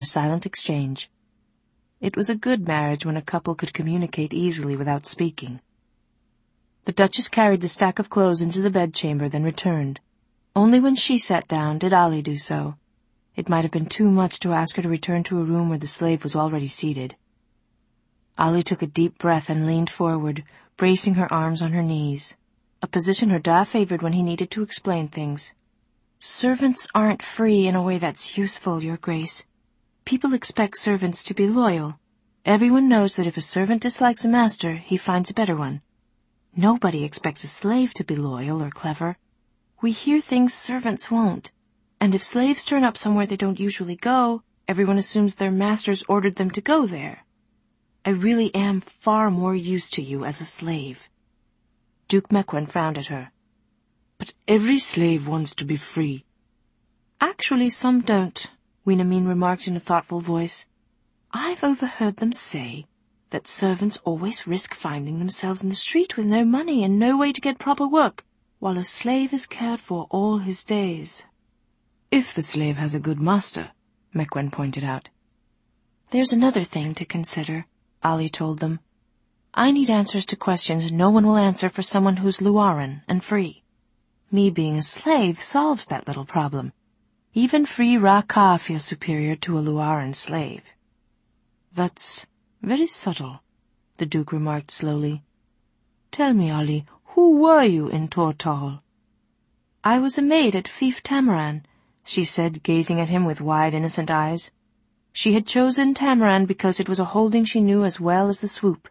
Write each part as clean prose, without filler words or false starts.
a silent exchange. It was a good marriage when a couple could communicate easily without speaking. The Duchess carried the stack of clothes into the bedchamber, then returned. Only when she sat down did Ali do so. It might have been too much to ask her to return to a room where the slave was already seated. Ali took a deep breath and leaned forward, bracing her arms on her knees, a position her da favored when he needed to explain things. "Servants aren't free in a way that's useful, Your Grace. People expect servants to be loyal. Everyone knows that if a servant dislikes a master, he finds a better one. Nobody expects a slave to be loyal or clever. We hear things servants won't, and if slaves turn up somewhere they don't usually go, everyone assumes their masters ordered them to go there. I really am far more used to you as a slave." Duke Mequen frowned at her. "But every slave wants to be free." "Actually, some don't," Winamin remarked in a thoughtful voice. "I've overheard them say that servants always risk finding themselves in the street with no money and no way to get proper work, while a slave is cared for all his days." "If the slave has a good master," Mequen pointed out. "There's another thing to consider," Ali told them. "I need answers to questions no one will answer for someone who's Luaran and free. Me being a slave solves that little problem. Even free Ra-Ka feels superior to a Luaran slave." "That's very subtle," the Duke remarked slowly. "Tell me, Ali, who were you in Tortall?" "I was a maid at Fief Tamaran," she said, gazing at him with wide, innocent eyes. She had chosen Tamaran because it was a holding she knew as well as the swoop.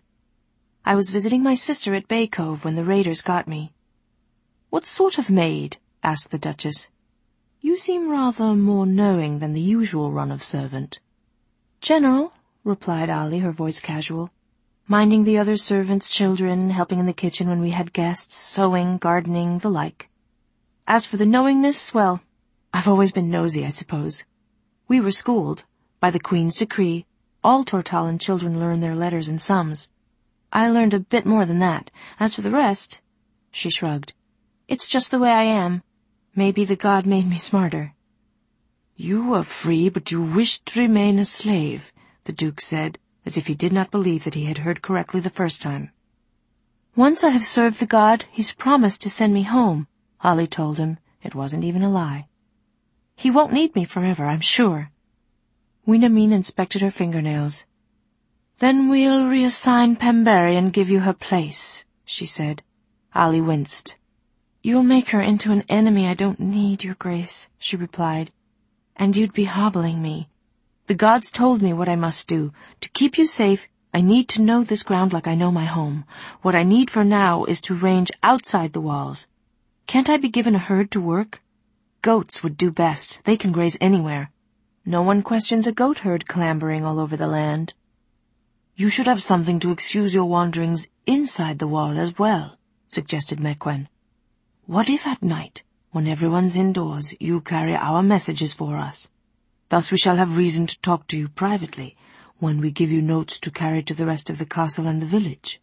"I was visiting my sister at Bay Cove when the raiders got me." "What sort of maid?" asked the Duchess. "You seem rather more knowing than the usual run of servant." "General," replied Ali, her voice casual. "Minding the other servants' children, helping in the kitchen when we had guests, sewing, gardening, the like. As for the knowingness, well, I've always been nosy, I suppose. We were schooled. By the Queen's decree, all Tortallan children learn their letters and sums. I learned a bit more than that. As for the rest," she shrugged, "it's just the way I am. Maybe the god made me smarter." "You were free, but you wished to remain a slave," the Duke said, as if he did not believe that he had heard correctly the first time. "Once I have served the god, he's promised to send me home," Ali told him. It wasn't even a lie. "He won't need me forever, I'm sure." Winamin inspected her fingernails. "Then we'll reassign Pemberi and give you her place," she said. Ali winced. "You'll make her into an enemy I don't need, Your Grace," she replied. "And you'd be hobbling me. The gods told me what I must do. To keep you safe, I need to know this ground like I know my home. What I need for now is to range outside the walls. Can't I be given a herd to work? Goats would do best. They can graze anywhere. No one questions a goat herd clambering all over the land." "You should have something to excuse your wanderings inside the wall as well," suggested Mequen. "What if at night, when everyone's indoors, you carry our messages for us? Thus we shall have reason to talk to you privately, when we give you notes to carry to the rest of the castle and the village."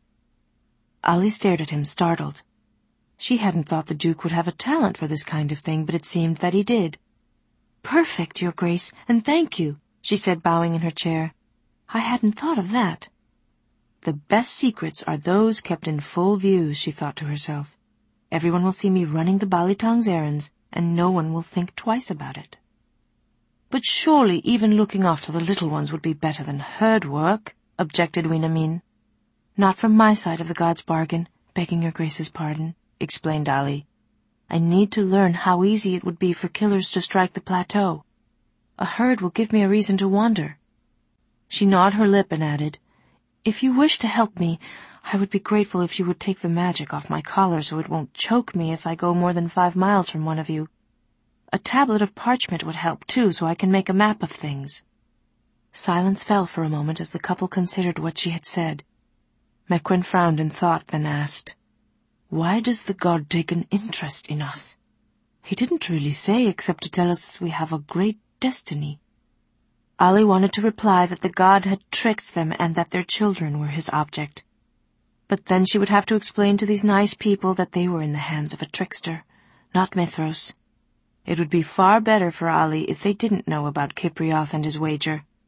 Ali stared at him, startled. She hadn't thought the Duke would have a talent for this kind of thing, but it seemed that he did. "Perfect, Your Grace, and thank you," she said, bowing in her chair. "I hadn't thought of that." "The best secrets are those kept in full view," she thought to herself. "Everyone will see me running the Balitong's errands, and no one will think twice about it." "But surely even looking after the little ones would be better than herd work," objected Winamin. "Not from my side of the god's bargain, begging Your Grace's pardon," explained Ali. "I need to learn how easy it would be for killers to strike the plateau. A herd will give me a reason to wander." She gnawed her lip and added, "If you wish to help me, I would be grateful if you would take the magic off my collar so it won't choke me if I go more than 5 miles from one of you. A tablet of parchment would help, too, so I can make a map of things." Silence fell for a moment as the couple considered what she had said. Mequen frowned in thought, then asked, "Why does the god take an interest in us? He didn't really say except to tell us we have a great destiny." Ali wanted to reply that the god had tricked them and that their children were his object. But then she would have to explain to these nice people that they were in the hands of a trickster, not Mithros. It would be far better for Ali if they didn't know about Kiprioth and his wager.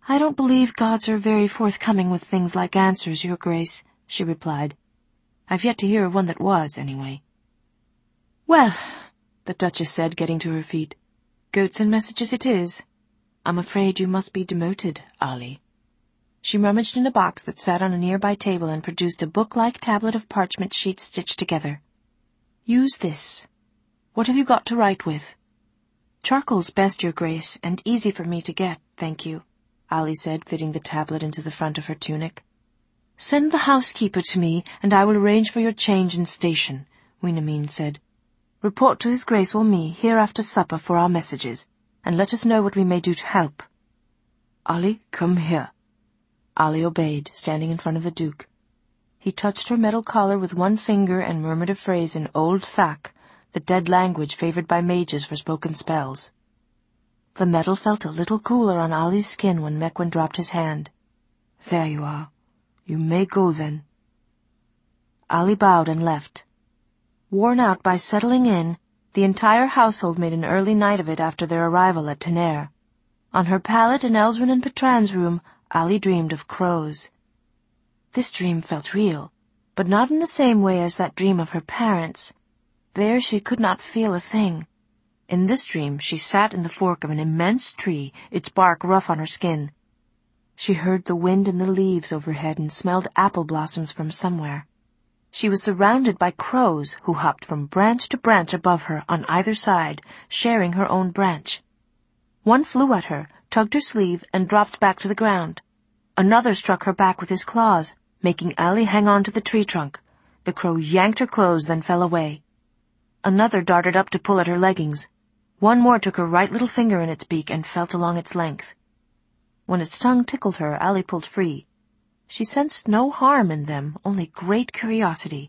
I don't believe gods are very forthcoming with things like answers, Your Grace, she replied. I've yet to hear of one that was, anyway. Well, the Duchess said, getting to her feet. Goats and messages it is. I'm afraid you must be demoted, Ollie. She rummaged in a box that sat on a nearby table and produced a book-like tablet of parchment sheets stitched together. Use this. What have you got to write with? Charcoal's best, Your Grace, and easy for me to get, thank you, Ollie said, fitting the tablet into the front of her tunic. Send the housekeeper to me, and I will arrange for your change in station, Winamine said. Report to His Grace or me here after supper for our messages, and let us know what we may do to help. Ollie, come here. Ollie obeyed, standing in front of the Duke. He touched her metal collar with one finger and murmured a phrase in Old Thak, the dead language favored by mages for spoken spells. The metal felt a little cooler on Ollie's skin when Mequin dropped his hand. There you are. You may go then. Ollie bowed and left. Worn out by settling in, the entire household made an early night of it after their arrival at Tenair. On her pallet in Elsrin and Petran's room, Ollie dreamed of crows. This dream felt real, but not in the same way as that dream of her parents. There she could not feel a thing. In this dream she sat in the fork of an immense tree, its bark rough on her skin. She heard the wind in the leaves overhead and smelled apple blossoms from somewhere. She was surrounded by crows who hopped from branch to branch above her on either side, sharing her own branch. One flew at her, tugged her sleeve, and dropped back to the ground. Another struck her back with his claws, making Ollie hang on to the tree trunk. The crow yanked her clothes, then fell away. Another darted up to pull at her leggings. One more took her right little finger in its beak and felt along its length. When its tongue tickled her, Ollie pulled free. She sensed no harm in them, only great curiosity.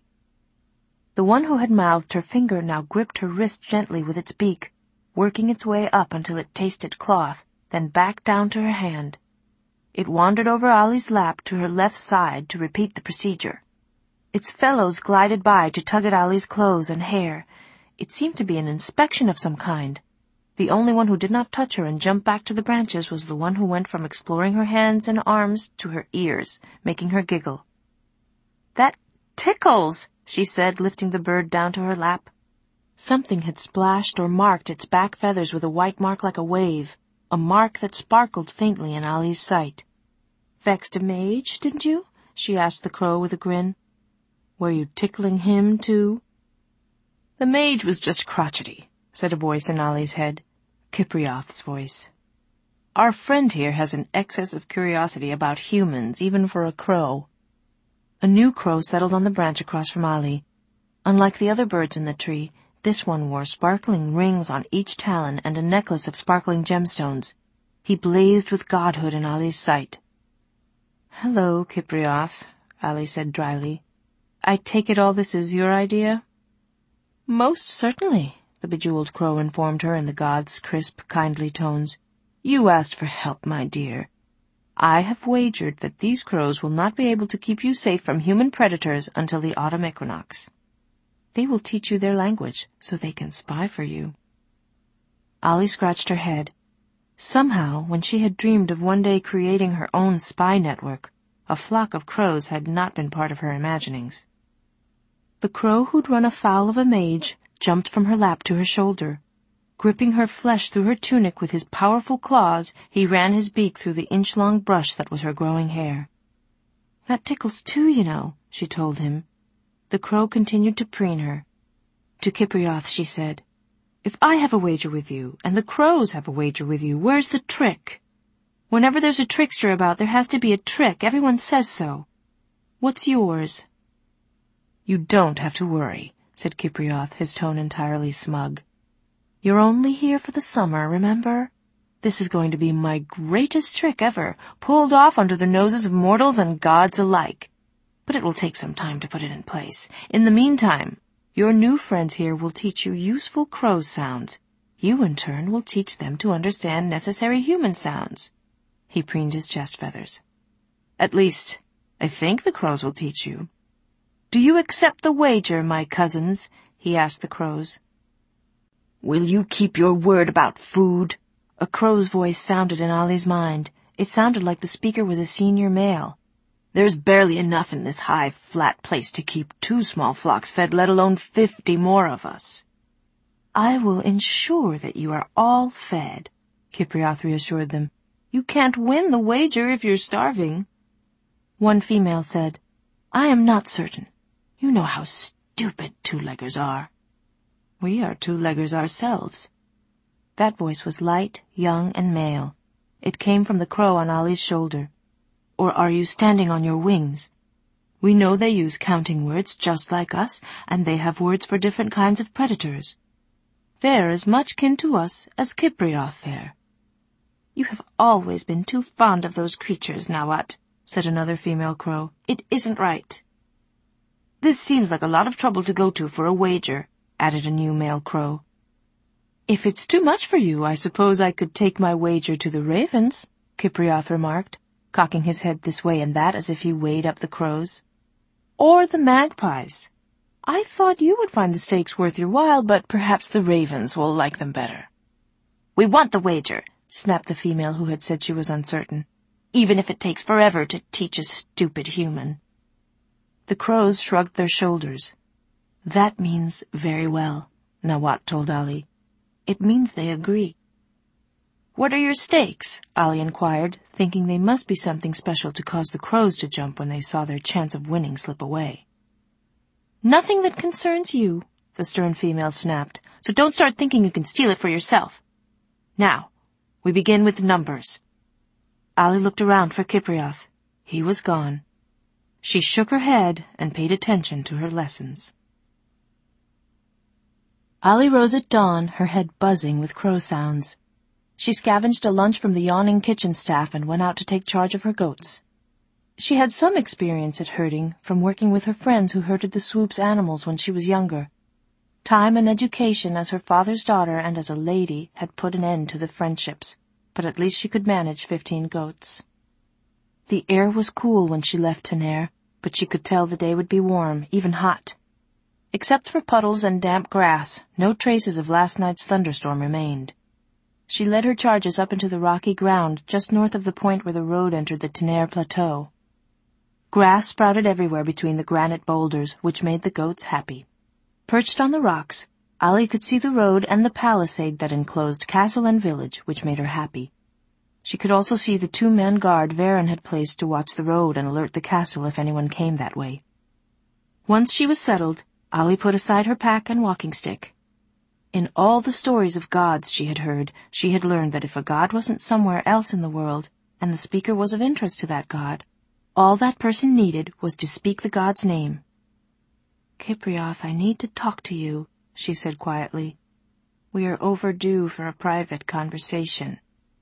The one who had mouthed her finger now gripped her wrist gently with its beak, working its way up until it tasted cloth, then back down to her hand. It wandered over Ollie's lap to her left side to repeat the procedure. Its fellows glided by to tug at Ollie's clothes and hair. It seemed to be an inspection of some kind. The only one who did not touch her and jump back to the branches was the one who went from exploring her hands and arms to her ears, making her giggle. That tickles, she said, lifting the bird down to her lap. Something had splashed or marked its back feathers with a white mark like a wave, a mark that sparkled faintly in Ollie's sight. Vexed a mage, didn't you? She asked the crow with a grin. Were you tickling him, too? The mage was just crotchety, said a voice in Ollie's head. Kiprioth's voice. Our friend here has an excess of curiosity about humans, even for a crow. A new crow settled on the branch across from Ollie. Unlike the other birds in the tree, this one wore sparkling rings on each talon and a necklace of sparkling gemstones. He blazed with godhood in Ollie's sight. Hello, Kiprioth, Ollie said dryly. I take it all this is your idea? Most certainly, the bejeweled crow informed her in the god's crisp, kindly tones. You asked for help, my dear. I have wagered that these crows will not be able to keep you safe from human predators until the autumn equinox. They will teach you their language so they can spy for you. Ollie scratched her head. Somehow, when she had dreamed of one day creating her own spy network, a flock of crows had not been part of her imaginings. The crow who'd run afoul of a mage jumped from her lap to her shoulder. Gripping her flesh through her tunic with his powerful claws, he ran his beak through the inch-long brush that was her growing hair. That tickles too, you know, she told him. The crow continued to preen her. To Kiprioth she said, If I have a wager with you, and the crows have a wager with you, where's the trick? Whenever there's a trickster about, there has to be a trick. Everyone says so. What's yours? You don't have to worry, said Kiprioth, his tone entirely smug. You're only here for the summer, remember? This is going to be my greatest trick ever, pulled off under the noses of mortals and gods alike. But it will take some time to put it in place. In the meantime, your new friends here will teach you useful crow sounds. You, in turn, will teach them to understand necessary human sounds. He preened his chest feathers. At least, I think the crows will teach you. Do you accept the wager, my cousins? He asked the crows. Will you keep your word about food? A crow's voice sounded in Ollie's mind. It sounded like the speaker was a senior male. "There's barely enough in this high, flat place to keep 2 small flocks fed, let alone 50 more of us." "I will ensure that you are all fed," Kipriath reassured them. "You can't win the wager if you're starving." One female said, "I am not certain. You know how stupid 2-leggers are." "We are 2-leggers ourselves." That voice was light, young, and male. It came from the crow on Ali's shoulder. "Or are you standing on your wings? We know they use counting words just like us, and they have words for different kinds of predators. They're as much kin to us as Kipriath there." "You have always been too fond of those creatures, Nawat," said another female crow. "It isn't right." "This seems like a lot of trouble to go to for a wager," added a new male crow. "If it's too much for you, I suppose I could take my wager to the ravens," Kipriath remarked, cocking his head this way and that as if he weighed up the crows. "Or the magpies. I thought you would find the stakes worth your while, but perhaps the ravens will like them better." "We want the wager," snapped the female who had said she was uncertain, "even if it takes forever to teach a stupid human." The crows shrugged their shoulders. "That means very well," Nawat told Ali. "It means they agree." "What are your stakes?" Ali inquired, thinking they must be something special to cause the crows to jump when they saw their chance of winning slip away. "Nothing that concerns you," the stern female snapped, "so don't start thinking you can steal it for yourself. Now, we begin with numbers." Ali looked around for Kipriath. He was gone. She shook her head and paid attention to her lessons. Ali rose at dawn, her head buzzing with crow sounds. She scavenged a lunch from the yawning kitchen staff and went out to take charge of her goats. She had some experience at herding from working with her friends who herded the swoop's animals when she was younger. Time and education as her father's daughter and as a lady had put an end to the friendships, but at least she could manage 15 goats. The air was cool when she left Taner, but she could tell the day would be warm, even hot. Except for puddles and damp grass, no traces of last night's thunderstorm remained. She led her charges up into the rocky ground just north of the point where the road entered the Taner Plateau. Grass sprouted everywhere between the granite boulders, which made the goats happy. Perched on the rocks, Ali could see the road and the palisade that enclosed castle and village, which made her happy. She could also see the 2-man guard Varen had placed to watch the road and alert the castle if anyone came that way. Once she was settled, Ali put aside her pack and walking stick. In all the stories of gods she had heard, she had learned that if a god wasn't somewhere else in the world, and the speaker was of interest to that god, all that person needed was to speak the god's name. "Kipriath, I need to talk to you," she said quietly. "We are overdue for a private conversation."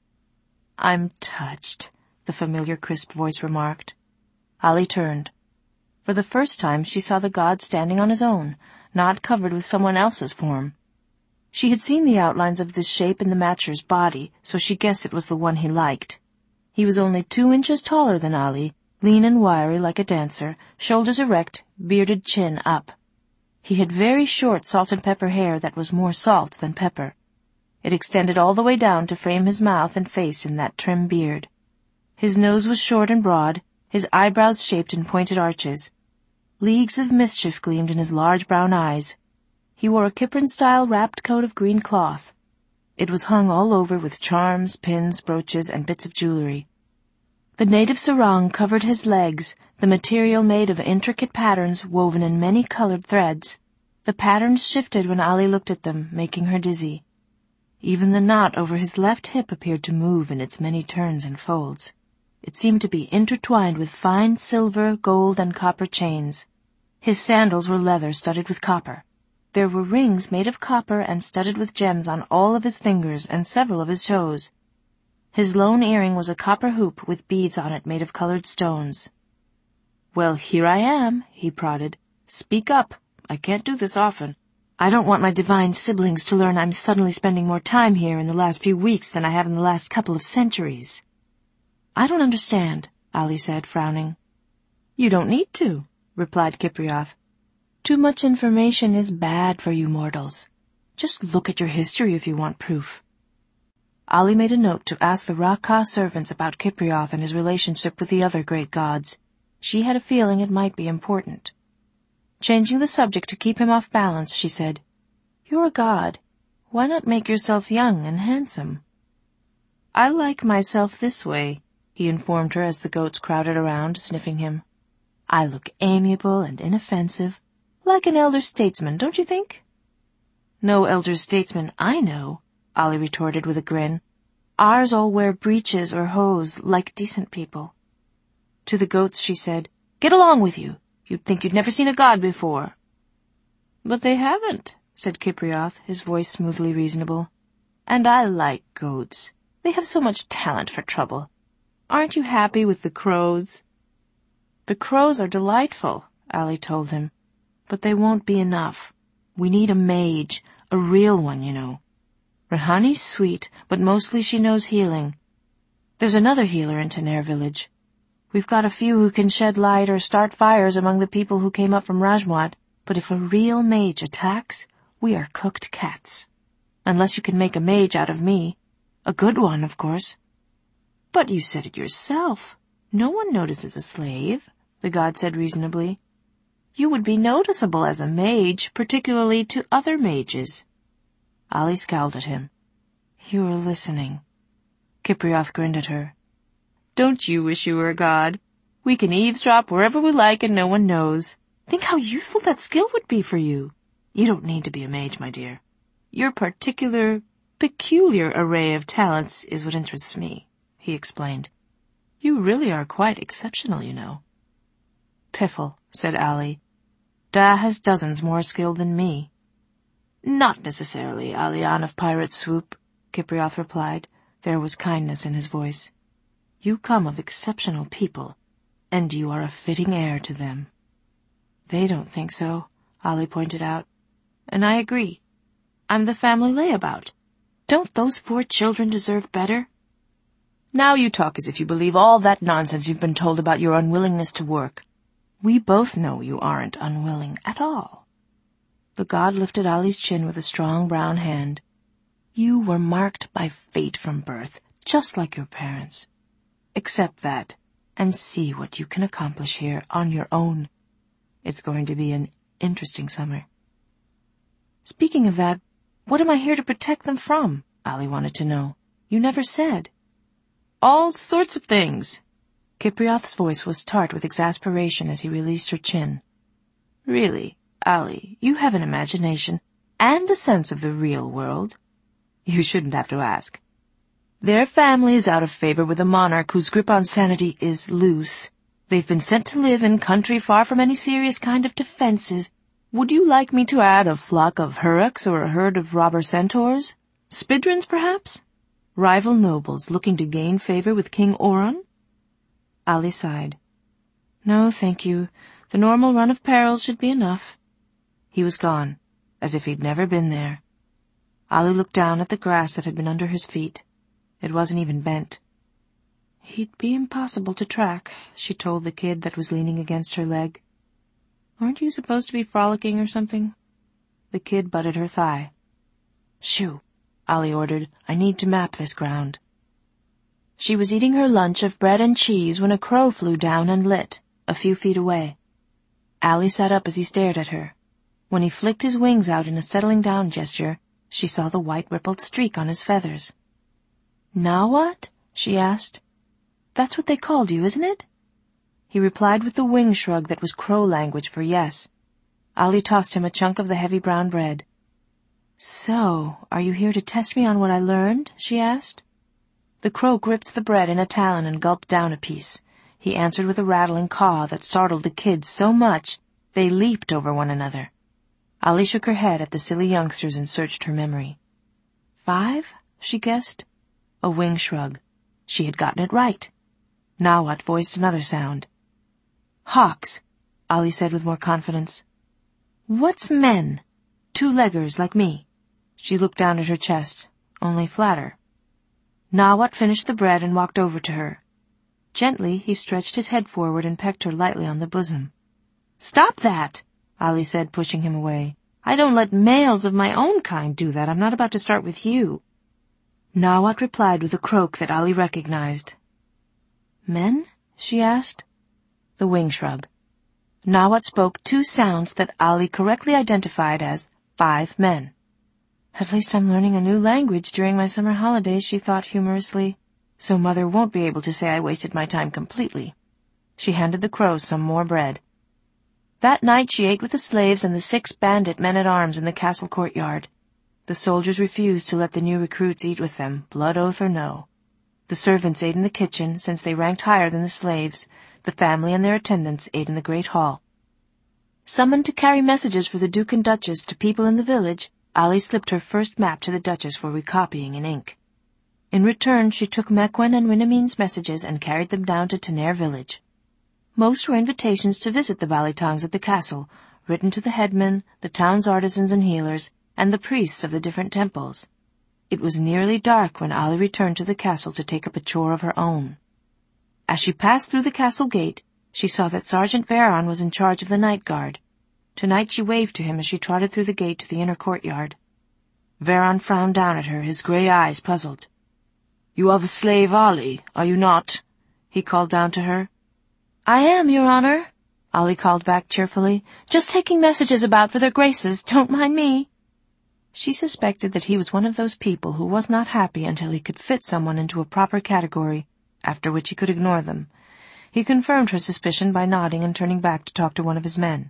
"I'm touched," the familiar crisp voice remarked. Ali turned. For the first time she saw the god standing on his own, not covered with someone else's form. She had seen the outlines of this shape in the matcher's body, so she guessed it was the one he liked. He was only 2 inches taller than Ali, lean and wiry like a dancer, shoulders erect, bearded chin up. He had very short salt and pepper hair that was more salt than pepper. It extended all the way down to frame his mouth and face in that trim beard. His nose was short and broad, his eyebrows shaped in pointed arches. Leagues of mischief gleamed in his large brown eyes. He wore a Kipren-style wrapped coat of green cloth. It was hung all over with charms, pins, brooches, and bits of jewelry. The native sarong covered his legs, the material made of intricate patterns woven in many colored threads. The patterns shifted when Ali looked at them, making her dizzy. Even the knot over his left hip appeared to move in its many turns and folds. It seemed to be intertwined with fine silver, gold, and copper chains. His sandals were leather studded with copper. There were rings made of copper and studded with gems on all of his fingers and several of his toes. His lone earring was a copper hoop with beads on it made of colored stones. "Well, here I am," he prodded. "Speak up. I can't do this often. I don't want my divine siblings to learn I'm suddenly spending more time here in the last few weeks than I have in the last couple of centuries." "I don't understand," Ali said, frowning. "You don't need to," replied Kipriath. "Too much information is bad for you mortals. Just look at your history if you want proof." Ali made a note to ask the Ra-Ka servants about Kiprioth and his relationship with the other great gods. She had a feeling it might be important. Changing the subject to keep him off balance, she said, "You're a god. Why not make yourself young and handsome?" "I like myself this way," he informed her as the goats crowded around, sniffing him. "I look amiable and inoffensive, like an elder statesman, don't you think?" "No elder statesman I know," Ali retorted with a grin. "Ours all wear breeches or hose like decent people." To the goats she said, "Get along with you. You'd think you'd never seen a god before." "But they haven't," said Kiprioth, his voice smoothly reasonable. "And I like goats. They have so much talent for trouble. Aren't you happy with the crows?" "The crows are delightful," Ali told him. "But they won't be enough. We need a mage, a real one, you know. Rahani's sweet, but mostly she knows healing. There's another healer in Taner village. We've got a few who can shed light or start fires among the people who came up from Rajmuat, but if a real mage attacks, we are cooked cats. Unless you can make a mage out of me. A good one, of course." "But you said it yourself. No one notices a slave," the god said reasonably. "You would be noticeable as a mage, particularly to other mages." Ali scowled at him. "You were listening." Kiprioth grinned at her. "Don't you wish you were a god? We can eavesdrop wherever we like and no one knows. Think how useful that skill would be for you. You don't need to be a mage, my dear. Your peculiar array of talents is what interests me," he explained. "You really are quite exceptional, you know." "Piffle," said Ali. "Da has dozens more skill than me." "Not necessarily, Alian of Pirate Swoop," Kiprioth replied. There was kindness in his voice. "You come of exceptional people, and you are a fitting heir to them." "They don't think so," Ali pointed out. "And I agree. I'm the family layabout. Don't those 4 children deserve better?" "Now you talk as if you believe all that nonsense you've been told about your unwillingness to work. We both know you aren't unwilling at all." The god lifted Ali's chin with a strong brown hand. "You were marked by fate from birth, just like your parents. Accept that, and see what you can accomplish here on your own. It's going to be an interesting summer." "Speaking of that, what am I here to protect them from?" Ali wanted to know. "You never said." "All sorts of things." Kiprioth's voice was tart with exasperation as he released her chin. "Really, Ali, you have an imagination and a sense of the real world. You shouldn't have to ask. Their family is out of favor with a monarch whose grip on sanity is loose. They've been sent to live in country far from any serious kind of defenses. Would you like me to add a flock of Hurraks or a herd of robber centaurs? Spidrins, perhaps? Rival nobles looking to gain favor with King Oron?" Ali sighed. "No, thank you. The normal run of perils should be enough." He was gone, as if he'd never been there. Ali looked down at the grass that had been under his feet. It wasn't even bent. "He'd be impossible to track," she told the kid that was leaning against her leg. "Aren't you supposed to be frolicking or something?" The kid butted her thigh. "Shoo," Ali ordered. "I need to map this ground." She was eating her lunch of bread and cheese when a crow flew down and lit, a few feet away. Ali sat up as he stared at her. When he flicked his wings out in a settling down gesture, she saw the white rippled streak on his feathers. "Now what?" she asked. "That's what they called you, isn't it?" He replied with the wing shrug that was crow language for yes. Ali tossed him a chunk of the heavy brown bread. "So, are you here to test me on what I learned?" she asked. The crow gripped the bread in a talon and gulped down a piece. He answered with a rattling caw that startled the kids so much they leaped over one another. Ali shook her head at the silly youngsters and searched her memory. 5, she guessed. A wing shrug. She had gotten it right. Nawat voiced another sound. "Hawks," Ali said with more confidence. "What's men? 2-leggers like me." She looked down at her chest, only flatter. Nawat finished the bread and walked over to her. Gently, he stretched his head forward and pecked her lightly on the bosom. "Stop that!" Ali said, pushing him away. "I don't let males of my own kind do that. I'm not about to start with you." Nawat replied with a croak that Ali recognized. "Men?" she asked. The wing shrug. Nawat spoke 2 sounds that Ali correctly identified as 5 men. "At least I'm learning a new language during my summer holidays," she thought humorously, "so Mother won't be able to say I wasted my time completely." She handed the crows some more bread. That night she ate with the slaves and the 6 bandit men-at-arms in the castle courtyard. The soldiers refused to let the new recruits eat with them, blood oath or no. The servants ate in the kitchen, since they ranked higher than the slaves. The family and their attendants ate in the great hall. Summoned to carry messages for the Duke and Duchess to people in the village, Ali slipped her first map to the Duchess for recopying in ink. In return, she took Mequen and Winamine's messages and carried them down to Tenair village. Most were invitations to visit the Balitongs at the castle, written to the headmen, the town's artisans and healers, and the priests of the different temples. It was nearly dark when Ali returned to the castle to take up a chore of her own. As she passed through the castle gate, she saw that Sergeant Veron was in charge of the night guard. Tonight she waved to him as she trotted through the gate to the inner courtyard. Veron frowned down at her, his grey eyes puzzled. "You are the slave Ali, are you not?" he called down to her. "I am, Your Honor," Ali called back cheerfully. "Just taking messages about for their graces, don't mind me." She suspected that he was one of those people who was not happy until he could fit someone into a proper category, after which he could ignore them. He confirmed her suspicion by nodding and turning back to talk to one of his men.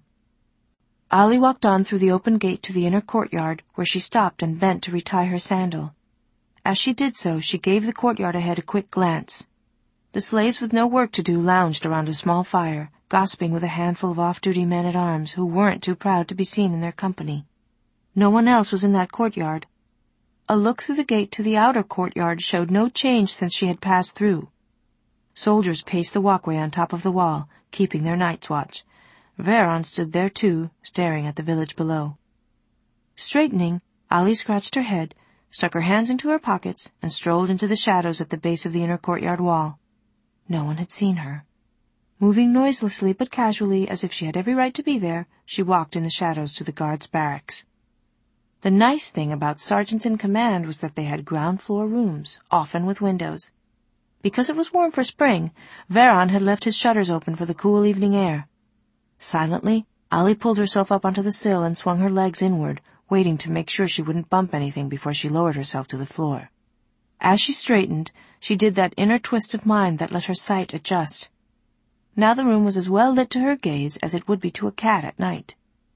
Ali walked on through the open gate to the inner courtyard, where she stopped and bent to retie her sandal. As she did so, she gave the courtyard ahead a quick glance. The slaves with no work to do lounged around a small fire, gossiping with a handful of off-duty men-at-arms who weren't too proud to be seen in their company. No one else was in that courtyard. A look through the gate to the outer courtyard showed no change since she had passed through. Soldiers paced the walkway on top of the wall, keeping their night's watch. Veron stood there too, staring at the village below. Straightening, Ali scratched her head, stuck her hands into her pockets, and strolled into the shadows at the base of the inner courtyard wall. No one had seen her. Moving noiselessly but casually, as if she had every right to be there, she walked in the shadows to the guards' barracks. The nice thing about sergeants in command was that they had ground-floor rooms, often with windows. Because it was warm for spring, Veron had left his shutters open for the cool evening air. Silently, Ali pulled herself up onto the sill and swung her legs inward, waiting to make sure she wouldn't bump anything before she lowered herself to the floor. As she straightened, she did that inner twist of mind that let her sight adjust. Now the room was as well lit to her gaze as it would be to a cat at night.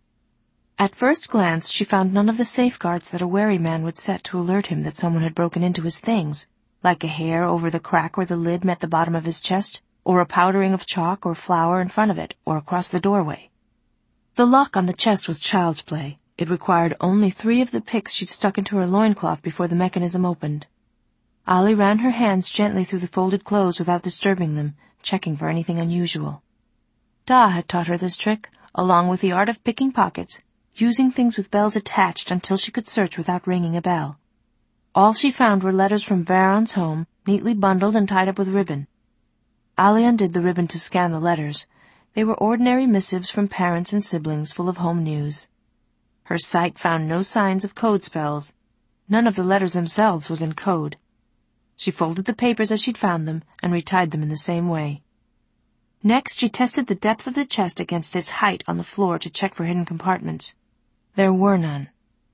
At first glance, she found none of the safeguards that a wary man would set to alert him that someone had broken into his things, like a hair over the crack where the lid met the bottom of his chest, or a powdering of chalk or flour in front of it, or across the doorway. The lock on the chest was child's play. It required only 3 of the picks she'd stuck into her loincloth before the mechanism opened. Ali ran her hands gently through the folded clothes without disturbing them, checking for anything unusual. Da had taught her this trick, along with the art of picking pockets, using things with bells attached until she could search without ringing a bell. All she found were letters from Veron's home, neatly bundled and tied up with ribbon. Ali undid the ribbon to scan the letters. They were ordinary missives from parents and siblings full of home news. Her sight found no signs of code spells. None of the letters themselves was in code. She folded the papers as she'd found them and retied them in the same way. Next, she tested the depth of the chest against its height on the floor to check for hidden compartments. There were none.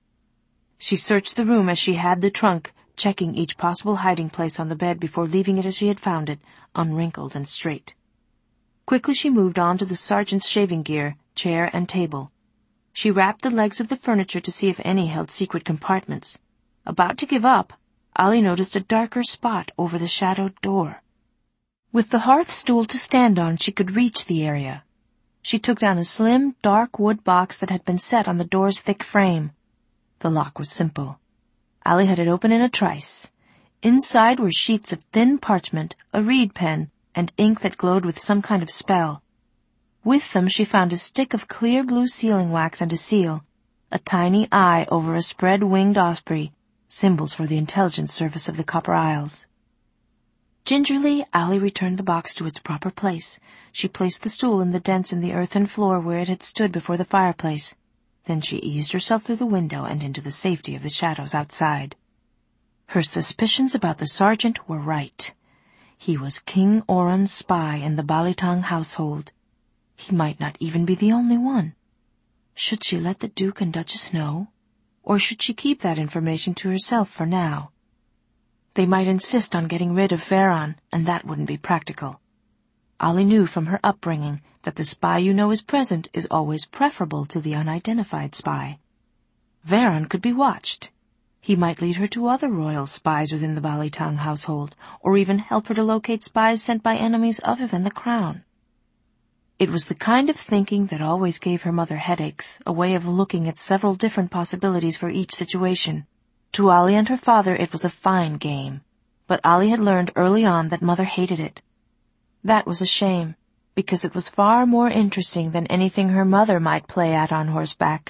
She searched the room as she had the trunk, checking each possible hiding place on the bed before leaving it as she had found it, unwrinkled and straight. Quickly she moved on to the sergeant's shaving gear, chair, and table. She rapped the legs of the furniture to see if any held secret compartments. About to give up, Ali noticed a darker spot over the shadowed door. With the hearth stool to stand on, she could reach the area. She took down a slim, dark wood box that had been set on the door's thick frame. The lock was simple. Ali had it open in a trice. Inside were sheets of thin parchment, a reed pen, and ink that glowed with some kind of spell. With them she found a stick of clear blue sealing wax and a seal, a tiny eye over a spread-winged osprey, symbols for the intelligence service of the Copper Isles. Gingerly, Ali returned the box to its proper place. She placed the stool in the dents in the earthen floor where it had stood before the fireplace. Then she eased herself through the window and into the safety of the shadows outside. Her suspicions about the sergeant were right. He was King Oran's spy in the Balitang household. He might not even be the only one. Should she let the Duke and Duchess know? Or should she keep that information to herself for now? They might insist on getting rid of Veron, and that wouldn't be practical. Ollie knew from her upbringing that the spy you know is present is always preferable to the unidentified spy. Veron could be watched. He might lead her to other royal spies within the Balitang household, or even help her to locate spies sent by enemies other than the crown. It was the kind of thinking that always gave her mother headaches, a way of looking at several different possibilities for each situation. To Ollie and her father it was a fine game, but Ollie had learned early on that Mother hated it. That was a shame, because it was far more interesting than anything her mother might play at on horseback.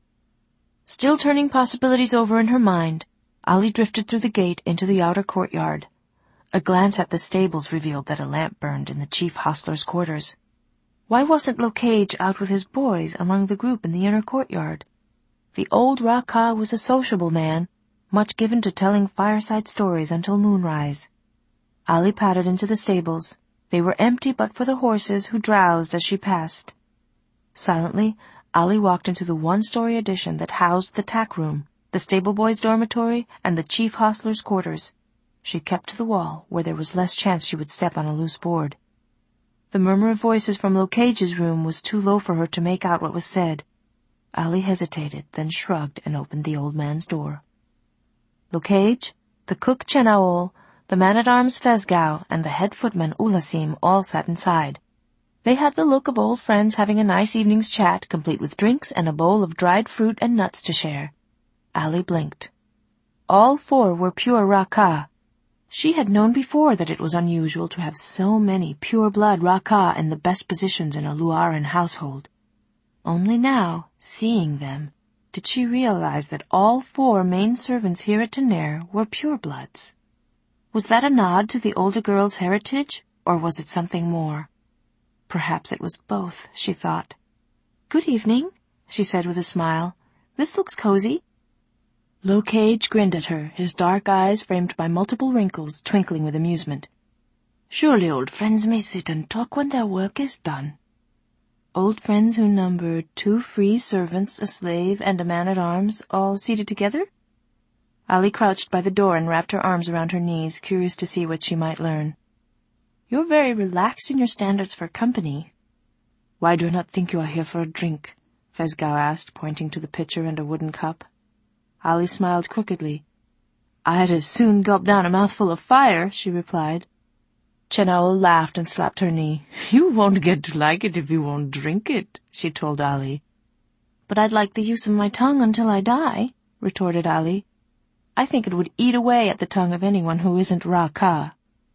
Still turning possibilities over in her mind, Ollie drifted through the gate into the outer courtyard. A glance at the stables revealed that a lamp burned in the chief hostler's quarters. Why wasn't Locage out with his boys among the group in the inner courtyard? The old Raka was a sociable man, much given to telling fireside stories until moonrise. Ollie pattered into the stables. They were empty but for the horses who drowsed as she passed. Silently, Ollie walked into the one-story addition that housed the tack room, the stable boys' dormitory, and the chief hostler's quarters. She kept to the wall, where there was less chance she would step on a loose board. The murmur of voices from Locage's room was too low for her to make out what was said. Ollie hesitated, then shrugged and opened the old man's door. Locage, the cook Chenaol, the man-at-arms Fesgau, and the head footman Ulasim all sat inside. They had the look of old friends having a nice evening's chat, complete with drinks and a bowl of dried fruit and nuts to share. Ollie blinked. All four were pure Raka. She had known before that it was unusual to have so many pure-blood Raka in the best positions in a Luaran household. Only now, seeing them, did she realize that all four main servants here at Tenair were purebloods. Was that a nod to the older girl's heritage, or was it something more? Perhaps it was both, she thought. "Good evening," she said with a smile. "This looks cozy." Locage grinned at her, his dark eyes framed by multiple wrinkles twinkling with amusement. "Surely old friends may sit and talk when their work is done." Old friends who numbered 2 free servants, a slave, and a man-at-arms, all seated together? Ollie crouched by the door and wrapped her arms around her knees, curious to see what she might learn. "You're very relaxed in your standards for company." "Why do you not think you are here for a drink?" Fesgau asked, pointing to the pitcher and a wooden cup. Ollie smiled crookedly. "I'd as soon gulp down a mouthful of fire," she replied. Chenaol laughed and slapped her knee. "You won't get to like it if you won't drink it," she told Ollie. "But I'd like the use of my tongue until I die," retorted Ollie. "I think it would eat away at the tongue of anyone who isn't Raka."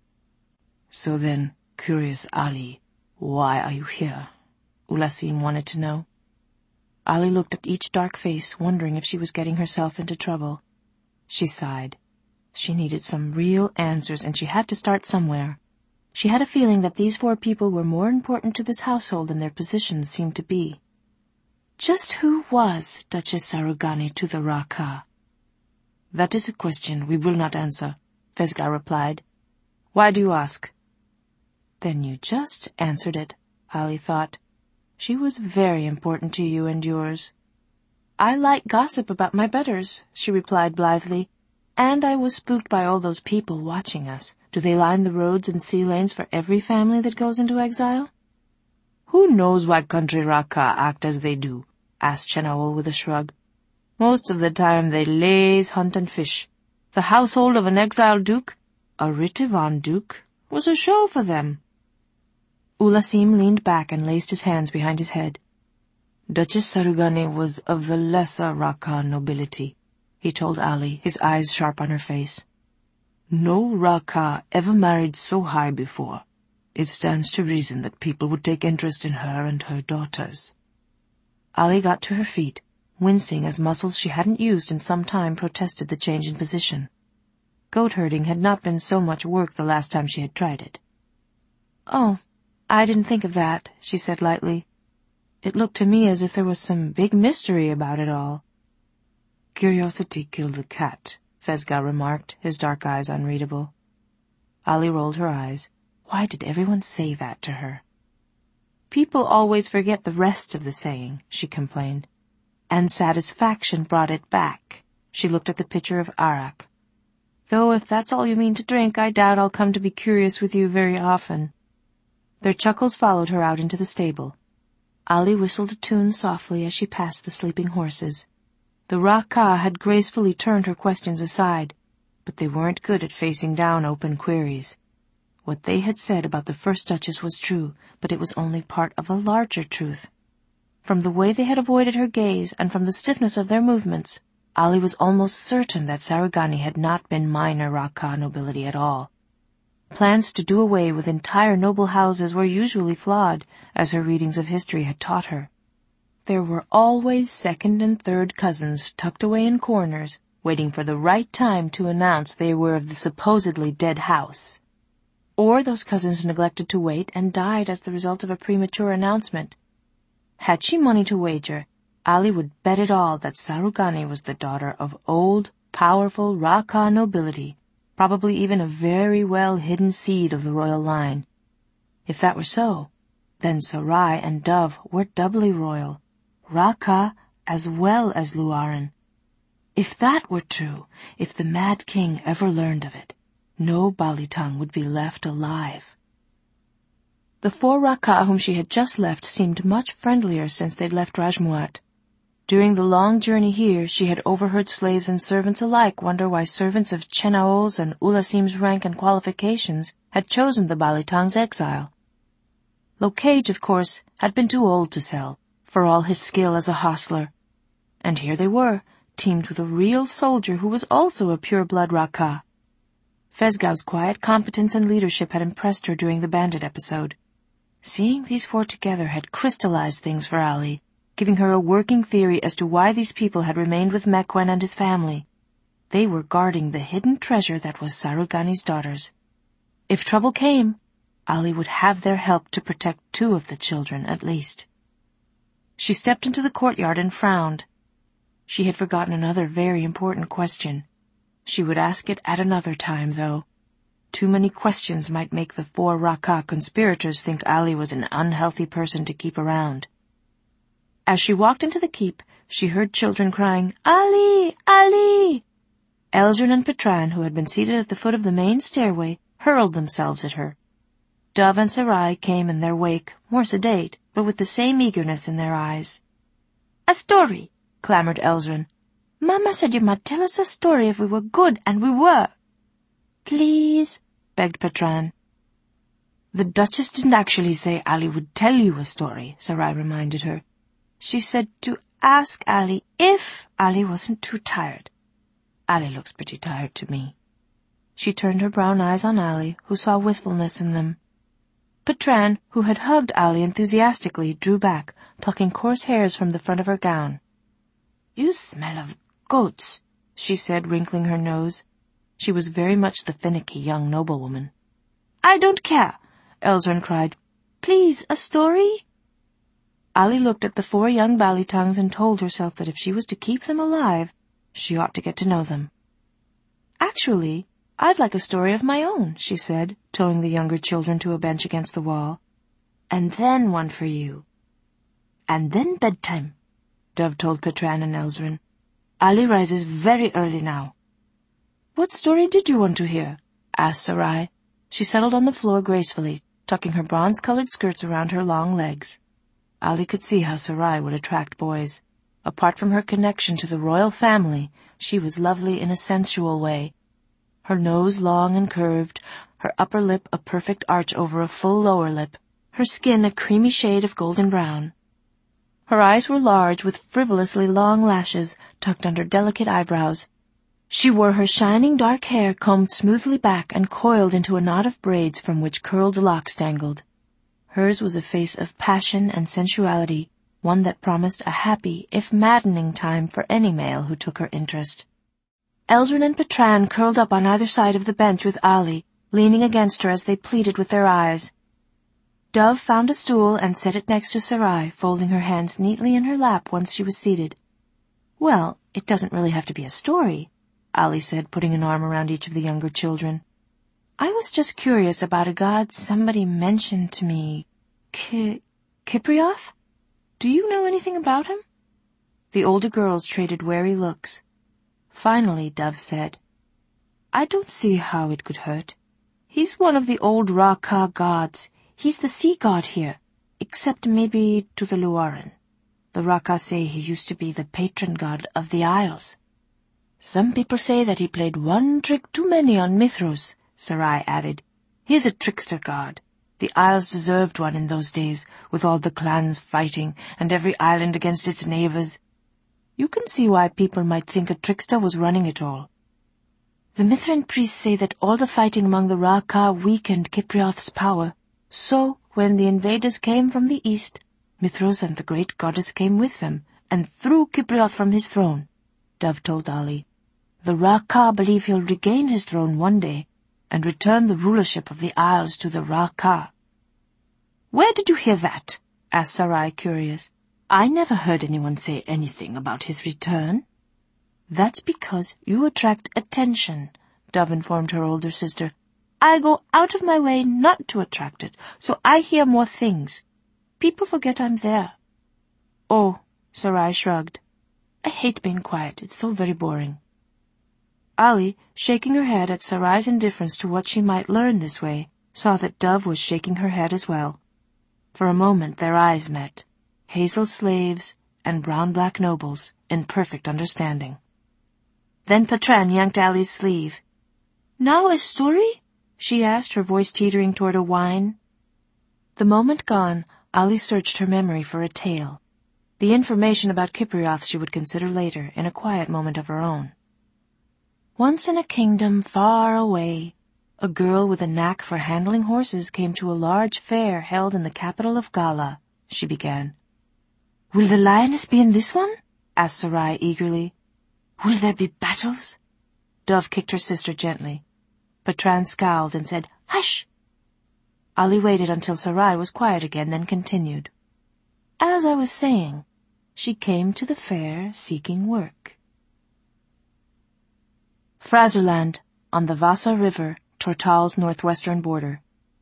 "So then, curious Ollie, why are you here?" Ulasim wanted to know. Ollie looked at each dark face, wondering if she was getting herself into trouble. She sighed. She needed some real answers, and she had to start somewhere. She had a feeling that these 4 people were more important to this household than their positions seemed to be. Just who was Duchess Sarugani to the Raka? "That is a question we will not answer," Fesgau replied. "Why do you ask?" Then you just answered it, Ollie thought. She was very important to you and yours. "I like gossip about my betters," she replied blithely. "And I was spooked by all those people watching us. Do they line the roads and sea lanes for every family that goes into exile?" "Who knows why country Raka act as they do?" asked Chenaol with a shrug. "Most of the time they laze, hunt, and fish. The household of an exiled duke, a Ritivan duke, was a show for them." Ulasim leaned back and laced his hands behind his head. "Duchess Sarugani was of the lesser Raka nobility," he told Ollie, his eyes sharp on her face. "No Raka ever married so high before. It stands to reason that people would take interest in her and her daughters." Ollie got to her feet, wincing as muscles she hadn't used in some time protested the change in position. Goat-herding had not been so much work the last time she had tried it. "Oh, I didn't think of that," she said lightly. "It looked to me as if there was some big mystery about it all." "Curiosity killed the cat," Fesgau remarked, his dark eyes unreadable. Ali rolled her eyes. Why did everyone say that to her? People always forget the rest of the saying, she complained. And satisfaction brought it back. She looked at the pitcher of arak. Though if that's all you mean to drink, I doubt I'll come to be curious with you very often. Their chuckles followed her out into the stable. Ali whistled a tune softly as she passed the sleeping horses. The Raka had gracefully turned her questions aside, but they weren't good at facing down open queries. What they had said about the first Duchess was true, but it was only part of a larger truth. From the way they had avoided her gaze and from the stiffness of their movements, Ali was almost certain that Sarugani had not been minor Raka nobility at all. Plans to do away with entire noble houses were usually flawed, as her readings of history had taught her. There were always second and third cousins tucked away in corners, waiting for the right time to announce they were of the supposedly dead house. Or those cousins neglected to wait and died as the result of a premature announcement. Had she money to wager, Ali would bet it all that Sarugani was the daughter of old, powerful Raka nobility, probably even a very well-hidden seed of the royal line. If that were so, then Sarai and Dove were doubly royal, Raka as well as Luaran. If that were true, if the Mad King ever learned of it, no Balitang would be left alive. The 4 Raka whom she had just left seemed much friendlier since they'd left Rajmuat. During the long journey here, she had overheard slaves and servants alike wonder why servants of Chenaol's and Ulasim's rank and qualifications had chosen the Balitang's exile. Locage, of course, had been too old to sell, for all his skill as a hostler. And here they were, teamed with a real soldier who was also a pure-blood Raka. Fesgau's quiet competence and leadership had impressed her during the bandit episode. Seeing these 4 together had crystallized things for Ali, giving her a working theory as to why these people had remained with Mequen and his family. They were guarding the hidden treasure that was Sarugani's daughters. If trouble came, Ali would have their help to protect 2 of the children at least. She stepped into the courtyard and frowned. She had forgotten another very important question. She would ask it at another time, though. Too many questions might make the 4 Raka conspirators think Ali was an unhealthy person to keep around. As she walked into the keep, she heard children crying, "Ali! Ali!" Elzrin and Petran, who had been seated at the foot of the main stairway, hurled themselves at her. Dove and Sarai came in their wake, more sedate, but with the same eagerness in their eyes. "A story!" clamored Elzrin. "Mama said you might tell us a story if we were good, and we were." "Please," begged Petran. "The Duchess didn't actually say Ali would tell you a story," Sarai reminded her. "She said to ask Ali if Ali wasn't too tired. Ali looks pretty tired to me." She turned her brown eyes on Ali, who saw wistfulness in them. Petran, who had hugged Ali enthusiastically, drew back, plucking coarse hairs from the front of her gown. "You smell of goats," she said, wrinkling her nose. She was very much the finicky young noblewoman. "I don't care," Elzrin cried. "Please, a story?" Ali looked at the 4 young Balitangs and told herself that if she was to keep them alive, she ought to get to know them. "Actually, I'd like a story of my own," she said, towing the younger children to a bench against the wall. "And then one for you." "And then bedtime," Dove told Petran and Elzrin. "Ali rises very early now." "What story did you want to hear?" asked Sarai. She settled on the floor gracefully, tucking her bronze-colored skirts around her long legs. Ali could see how Sarai would attract boys. Apart from her connection to the royal family, she was lovely in a sensual way. Her nose long and curved, her upper lip a perfect arch over a full lower lip, her skin a creamy shade of golden brown. Her eyes were large, with frivolously long lashes tucked under delicate eyebrows. She wore her shining dark hair combed smoothly back and coiled into a knot of braids from which curled locks dangled. Hers was a face of passion and sensuality, one that promised a happy, if maddening, time for any male who took her interest. Elzrin and Petran curled up on either side of the bench with Ali, leaning against her as they pleaded with their eyes. Dove found a stool and set it next to Sarai, folding her hands neatly in her lap once she was seated. "Well, it doesn't really have to be a story," Ali said, putting an arm around each of the younger children. I was just curious about a god somebody mentioned to me. Kiprioth? Do you know anything about him? The older girls traded wary looks. Finally, Dove said, I don't see how it could hurt. He's one of the old Ra-Ka gods. He's the sea god here, except maybe to the Luaran. The Ra-Ka say he used to be the patron god of the Isles. Some people say that he played one trick too many on Mithros, Sarai added. He's a trickster god. The Isles deserved one in those days, with all the clans fighting, and every island against its neighbors. You can see why people might think a trickster was running it all. The Mithrin priests say that all the fighting among the Ra-Ka weakened Kiprioth's power. So, when the invaders came from the east, Mithros and the great goddess came with them, and threw Kiprioth from his throne, Dove told Ali. The Ra-Ka believe he'll regain his throne one day, and return the rulership of the Isles to the Ra-Ka. Where did you hear that? Asked Sarai, curious. I never heard anyone say anything about his return. That's because you attract attention, Dove informed her older sister. I go out of my way not to attract it, so I hear more things. People forget I'm there. Oh, Sarai shrugged. I hate being quiet. It's so very boring. Ali, shaking her head at Sarai's indifference to what she might learn this way, saw that Dove was shaking her head as well. For a moment their eyes met, hazel slaves and brown-black nobles in perfect understanding. Then Patran yanked Ali's sleeve. Now a story? She asked, her voice teetering toward a whine. The moment gone, Ali searched her memory for a tale. The information about Kiprioth she would consider later, in a quiet moment of her own. Once in a kingdom far away, a girl with a knack for handling horses came to a large fair held in the capital of Gala, she began. Will the lioness be in this one? Asked Sarai eagerly. Will there be battles? Dove kicked her sister gently. Patran scowled and said, Hush! Ali waited until Sarai was quiet again, then continued. As I was saying, she came to the fair seeking work. Fraserland, on the Vasa River, Tortal's northwestern border.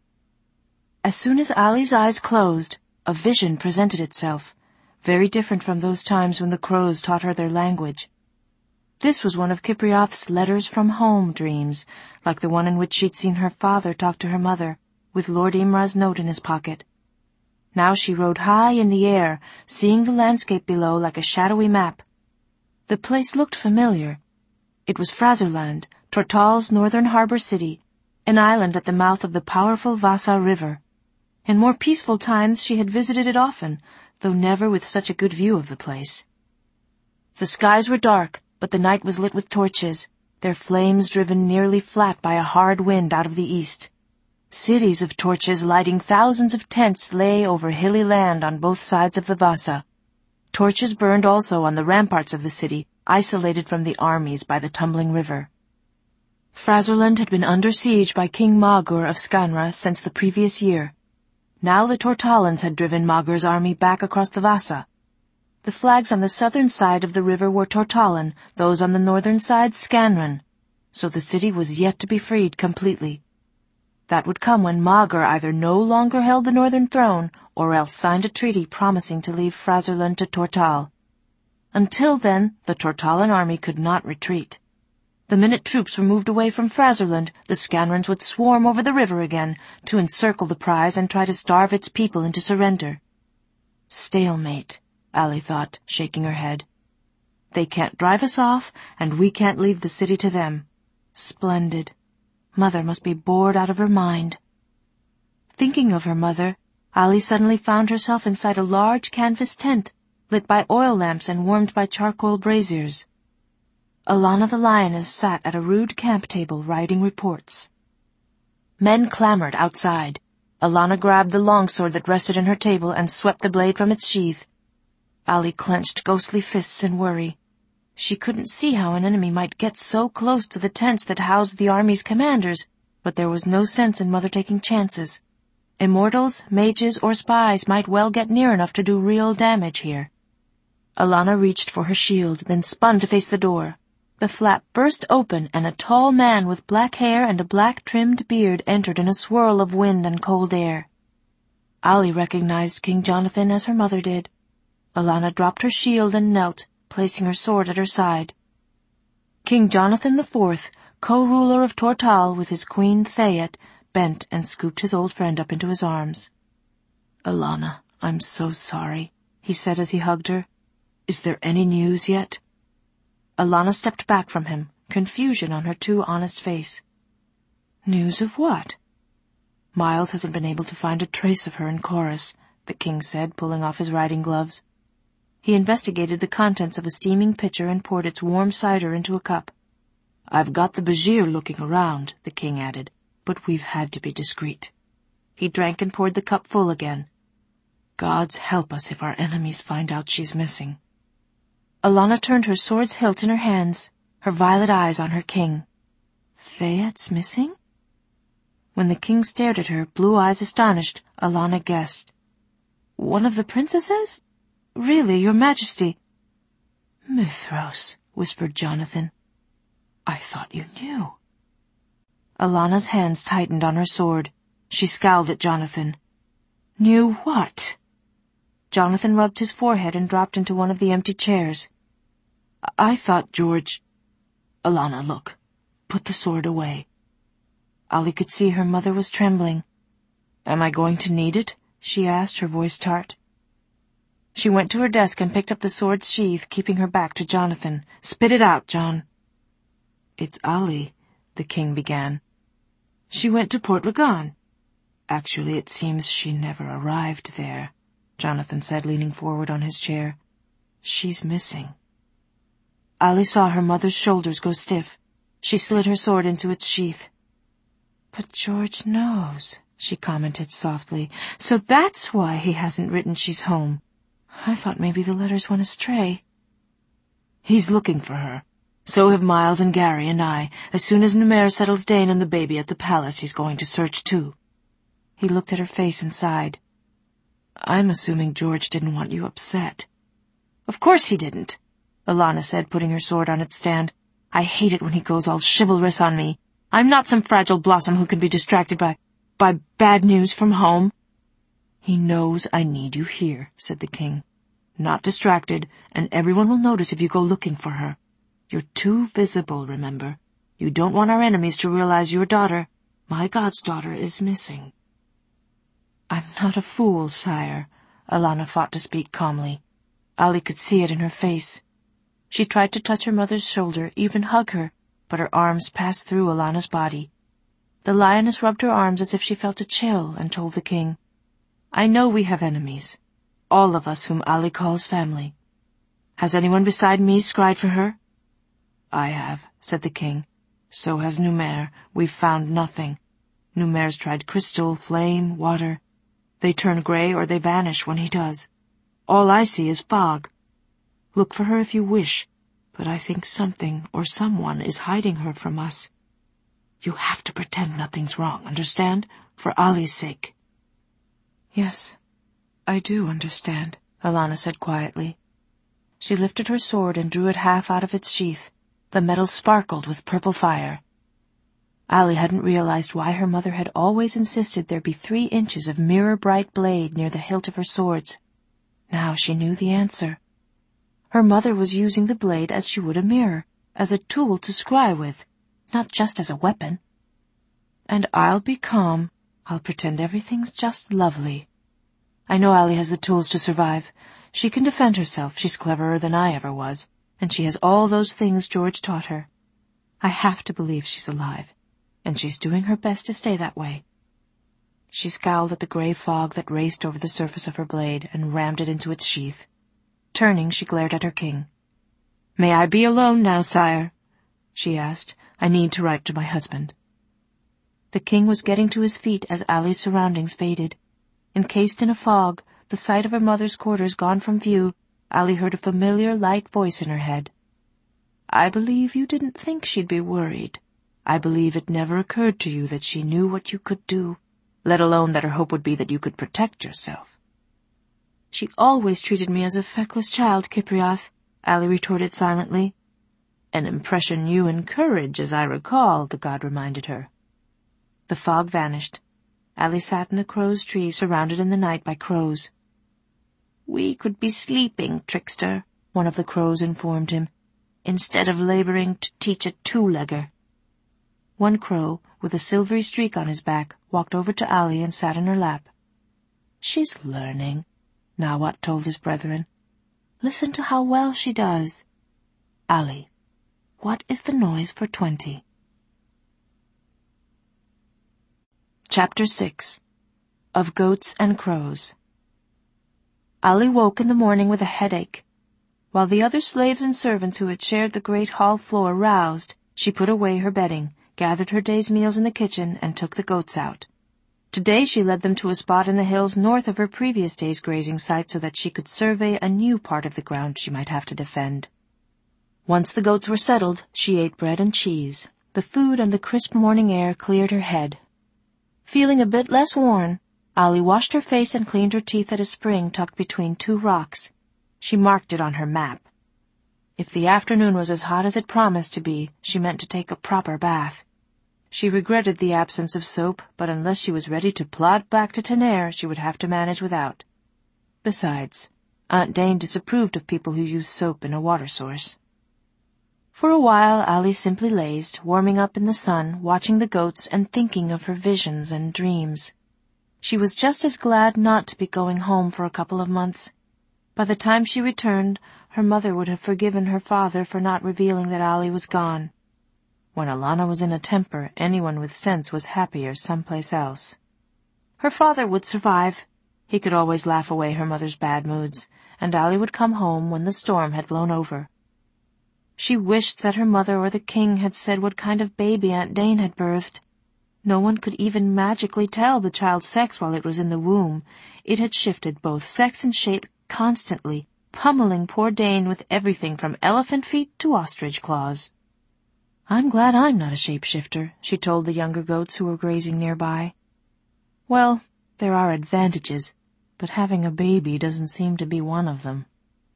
As soon as Ali's eyes closed, a vision presented itself, very different from those times when the crows taught her their language. This was one of Kiprioth's letters from home dreams, like the one in which she'd seen her father talk to her mother, with Lord Imra's note in his pocket. Now she rode high in the air, seeing the landscape below like a shadowy map. The place looked familiar. It was Fraserland, Tortal's northern harbor city, an island at the mouth of the powerful Vasa River. In more peaceful times she had visited it often, though never with such a good view of the place. The skies were dark, but the night was lit with torches, their flames driven nearly flat by a hard wind out of the east. Cities of torches lighting thousands of tents lay over hilly land on both sides of the Vasa. Torches burned also on the ramparts of the city, isolated from the armies by the tumbling river. Fraserland had been under siege by King Magur of Skanra since the previous year. Now the Tortallans had driven Magur's army back across the Vasa. The flags on the southern side of the river were Tortallan, those on the northern side Skanran, so the city was yet to be freed completely. That would come when Magur either no longer held the northern throne, or else signed a treaty promising to leave Fraserland to Tortal. Until then, the Tortallan army could not retreat. The minute troops were moved away from Fraserland, the Skanrans would swarm over the river again to encircle the prize and try to starve its people into surrender. Stalemate, Ali thought, shaking her head. They can't drive us off, and we can't leave the city to them. Splendid. Mother must be bored out of her mind. Thinking of her mother, Ali suddenly found herself inside a large canvas tent, lit by oil lamps and warmed by charcoal braziers. Alana the lioness sat at a rude camp table writing reports. Men clamored outside. Alana grabbed the longsword that rested in her table and swept the blade from its sheath. Ali clenched ghostly fists in worry. She couldn't see how an enemy might get so close to the tents that housed the army's commanders, but there was no sense in Mother taking chances. Immortals, mages, or spies might well get near enough to do real damage here. Alana reached for her shield, then spun to face the door. The flap burst open, and a tall man with black hair and a black-trimmed beard entered in a swirl of wind and cold air. Ali recognized King Jonathan as her mother did. Alanna dropped her shield and knelt, placing her sword at her side. King Jonathan IV, co-ruler of Tortall with his queen Thayet, bent and scooped his old friend up into his arms. "Alanna, I'm so sorry," he said as he hugged her. "Is there any news yet?" Alanna stepped back from him, confusion on her too honest face. "News of what?" "Miles hasn't been able to find a trace of her in Chorus," the king said, pulling off his riding gloves. He investigated the contents of a steaming pitcher and poured its warm cider into a cup. "I've got the Bashir looking around," the king added, "but we've had to be discreet." He drank and poured the cup full again. "Gods help us if our enemies find out she's missing." Alanna turned her sword's hilt in her hands, her violet eyes on her king. "Thayet's missing?" When the king stared at her, blue eyes astonished, Alanna guessed. "One of the princesses? Really, your majesty?" "Mithros," whispered Jonathan. "I thought you knew." Alanna's hands tightened on her sword. She scowled at Jonathan. "Knew what?" Jonathan rubbed his forehead and dropped into one of the empty chairs. "I thought George—" "Alanna, look. Put the sword away." Ali could see her mother was trembling. "Am I going to need it?" she asked, her voice tart. She went to her desk and picked up the sword's sheath, keeping her back to Jonathan. "Spit it out, John." "It's Ali," the king began. "She went to Port Lagan." "Actually, it seems she never arrived there," Jonathan said, leaning forward on his chair. "She's missing." Ali saw her mother's shoulders go stiff. She slid her sword into its sheath. "But George knows," she commented softly. "So that's why he hasn't written she's home. I thought maybe the letters went astray." "He's looking for her. So have Miles and Gary and I. As soon as Numair settles Dane and the baby at the palace, he's going to search too." He looked at her face and sighed. "I'm assuming George didn't want you upset." "Of course he didn't," Alanna said, putting her sword on its stand. "I hate it when he goes all chivalrous on me. I'm not some fragile blossom who can be distracted by bad news from home." "He knows I need you here," said the king. "Not distracted, and everyone will notice if you go looking for her. You're too visible, remember. You don't want our enemies to realize your daughter, my god's daughter, is missing." "I'm not a fool, sire," Alanna fought to speak calmly. Ali could see it in her face. She tried to touch her mother's shoulder, even hug her, but her arms passed through Alanna's body. The lioness rubbed her arms as if she felt a chill and told the king, "I know we have enemies, all of us whom Ali calls family. Has anyone beside me scryed for her?" "I have," said the king. "So has Numair. We've found nothing. Numair's tried crystal, flame, water. They turn gray or they vanish when he does. All I see is fog. Look for her if you wish, but I think something or someone is hiding her from us. You have to pretend nothing's wrong, understand? For Ali's sake." "Yes, I do understand," Alanna said quietly. She lifted her sword and drew it half out of its sheath. The metal sparkled with purple fire. Ali hadn't realized why her mother had always insisted there be 3 inches of mirror-bright blade near the hilt of her swords. Now she knew the answer. Her mother was using the blade as she would a mirror, as a tool to scry with, not just as a weapon. "And I'll be calm. I'll pretend everything's just lovely. I know Ali has the tools to survive. She can defend herself. She's cleverer than I ever was, and she has all those things George taught her. I have to believe she's alive, and she's doing her best to stay that way." She scowled at the gray fog that raced over the surface of her blade and rammed it into its sheath. Turning, she glared at her king. "May I be alone now, sire?" she asked. "I need to write to my husband." The king was getting to his feet as Ali's surroundings faded. Encased in a fog, the sight of her mother's quarters gone from view, Ali heard a familiar, light voice in her head. "I believe you didn't think she'd be worried. I believe it never occurred to you that she knew what you could do, let alone that her hope would be that you could protect yourself." "She always treated me as a feckless child, Kipriath," Ali retorted silently. An impression you encourage, as I recall, the god reminded her. The fog vanished. Allie sat in the crow's tree, surrounded in the night by crows. "We could be sleeping, trickster," one of the crows informed him, "instead of laboring to teach a two-legger." One crow, with a silvery streak on his back, walked over to Allie and sat in her lap. "She's learning," Nawat told his brethren. "Listen to how well she does. Allie, what is the noise for 20? Chapter 6. Of Goats and Crows. Allie woke in the morning with a headache. While the other slaves and servants who had shared the great hall floor roused, she put away her bedding, gathered her day's meals in the kitchen, and took the goats out. Today she led them to a spot in the hills north of her previous day's grazing site so that she could survey a new part of the ground she might have to defend. Once the goats were settled, she ate bread and cheese. The food and the crisp morning air cleared her head. Feeling a bit less worn, Allie washed her face and cleaned her teeth at a spring tucked between two rocks. She marked it on her map. If the afternoon was as hot as it promised to be, she meant to take a proper bath. She regretted the absence of soap, but unless she was ready to plod back to Tenair, she would have to manage without. Besides, Aunt Dane disapproved of people who used soap in a water source. For a while, Allie simply lazed, warming up in the sun, watching the goats and thinking of her visions and dreams. She was just as glad not to be going home for a couple of months. By the time she returned, her mother would have forgiven her father for not revealing that Allie was gone. When Alana was in a temper, anyone with sense was happier someplace else. Her father would survive. He could always laugh away her mother's bad moods, and Allie would come home when the storm had blown over. She wished that her mother or the king had said what kind of baby Aunt Dane had birthed. No one could even magically tell the child's sex while it was in the womb. It had shifted both sex and shape constantly, pummeling poor Dane with everything from elephant feet to ostrich claws. "I'm glad I'm not a shapeshifter," she told the younger goats who were grazing nearby. "Well, there are advantages, but having a baby doesn't seem to be one of them."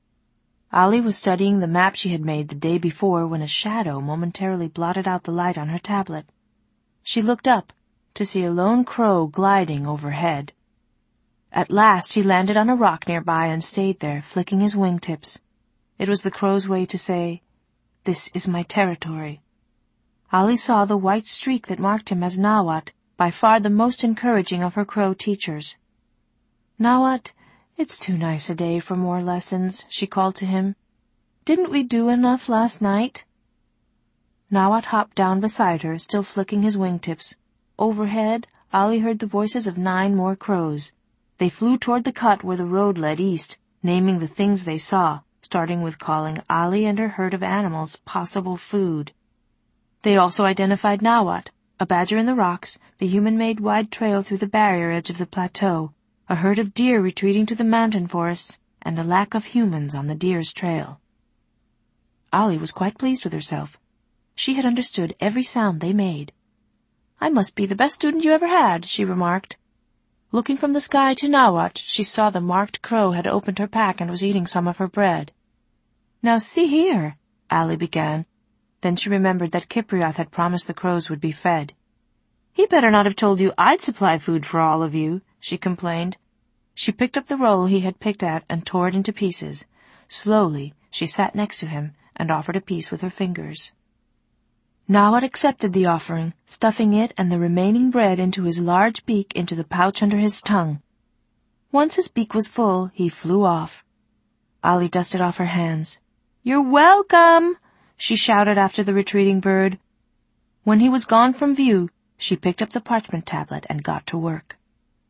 Allie was studying the map she had made the day before when a shadow momentarily blotted out the light on her tablet. She looked up to see a lone crow gliding overhead. At last he landed on a rock nearby and stayed there, flicking his wingtips. It was the crow's way to say, "This is my territory." Allie saw the white streak that marked him as Nawat, by far the most encouraging of her crow teachers. "Nawat, it's too nice a day for more lessons," she called to him. "Didn't we do enough last night?" Nawat hopped down beside her, still flicking his wingtips. Overhead, Allie heard the voices of 9 more crows. They flew toward the cut where the road led east, naming the things they saw, starting with calling Allie and her herd of animals possible food. They also identified Nawat, a badger in the rocks, the human-made wide trail through the barrier edge of the plateau, a herd of deer retreating to the mountain forests, and a lack of humans on the deer's trail. Allie was quite pleased with herself. She had understood every sound they made. "I must be the best student you ever had," she remarked. Looking from the sky to Nawat, she saw the marked crow had opened her pack and was eating some of her bread. "Now see here," Allie began. Then she remembered that Kipriath had promised the crows would be fed. "He better not have told you I'd supply food for all of you," she complained. She picked up the roll he had picked at and tore it into pieces. Slowly, she sat next to him and offered a piece with her fingers. Nawat accepted the offering, stuffing it and the remaining bread into his large beak into the pouch under his tongue. Once his beak was full, he flew off. Allie dusted off her hands. "You're welcome!" she shouted after the retreating bird. When he was gone from view, she picked up the parchment tablet and got to work.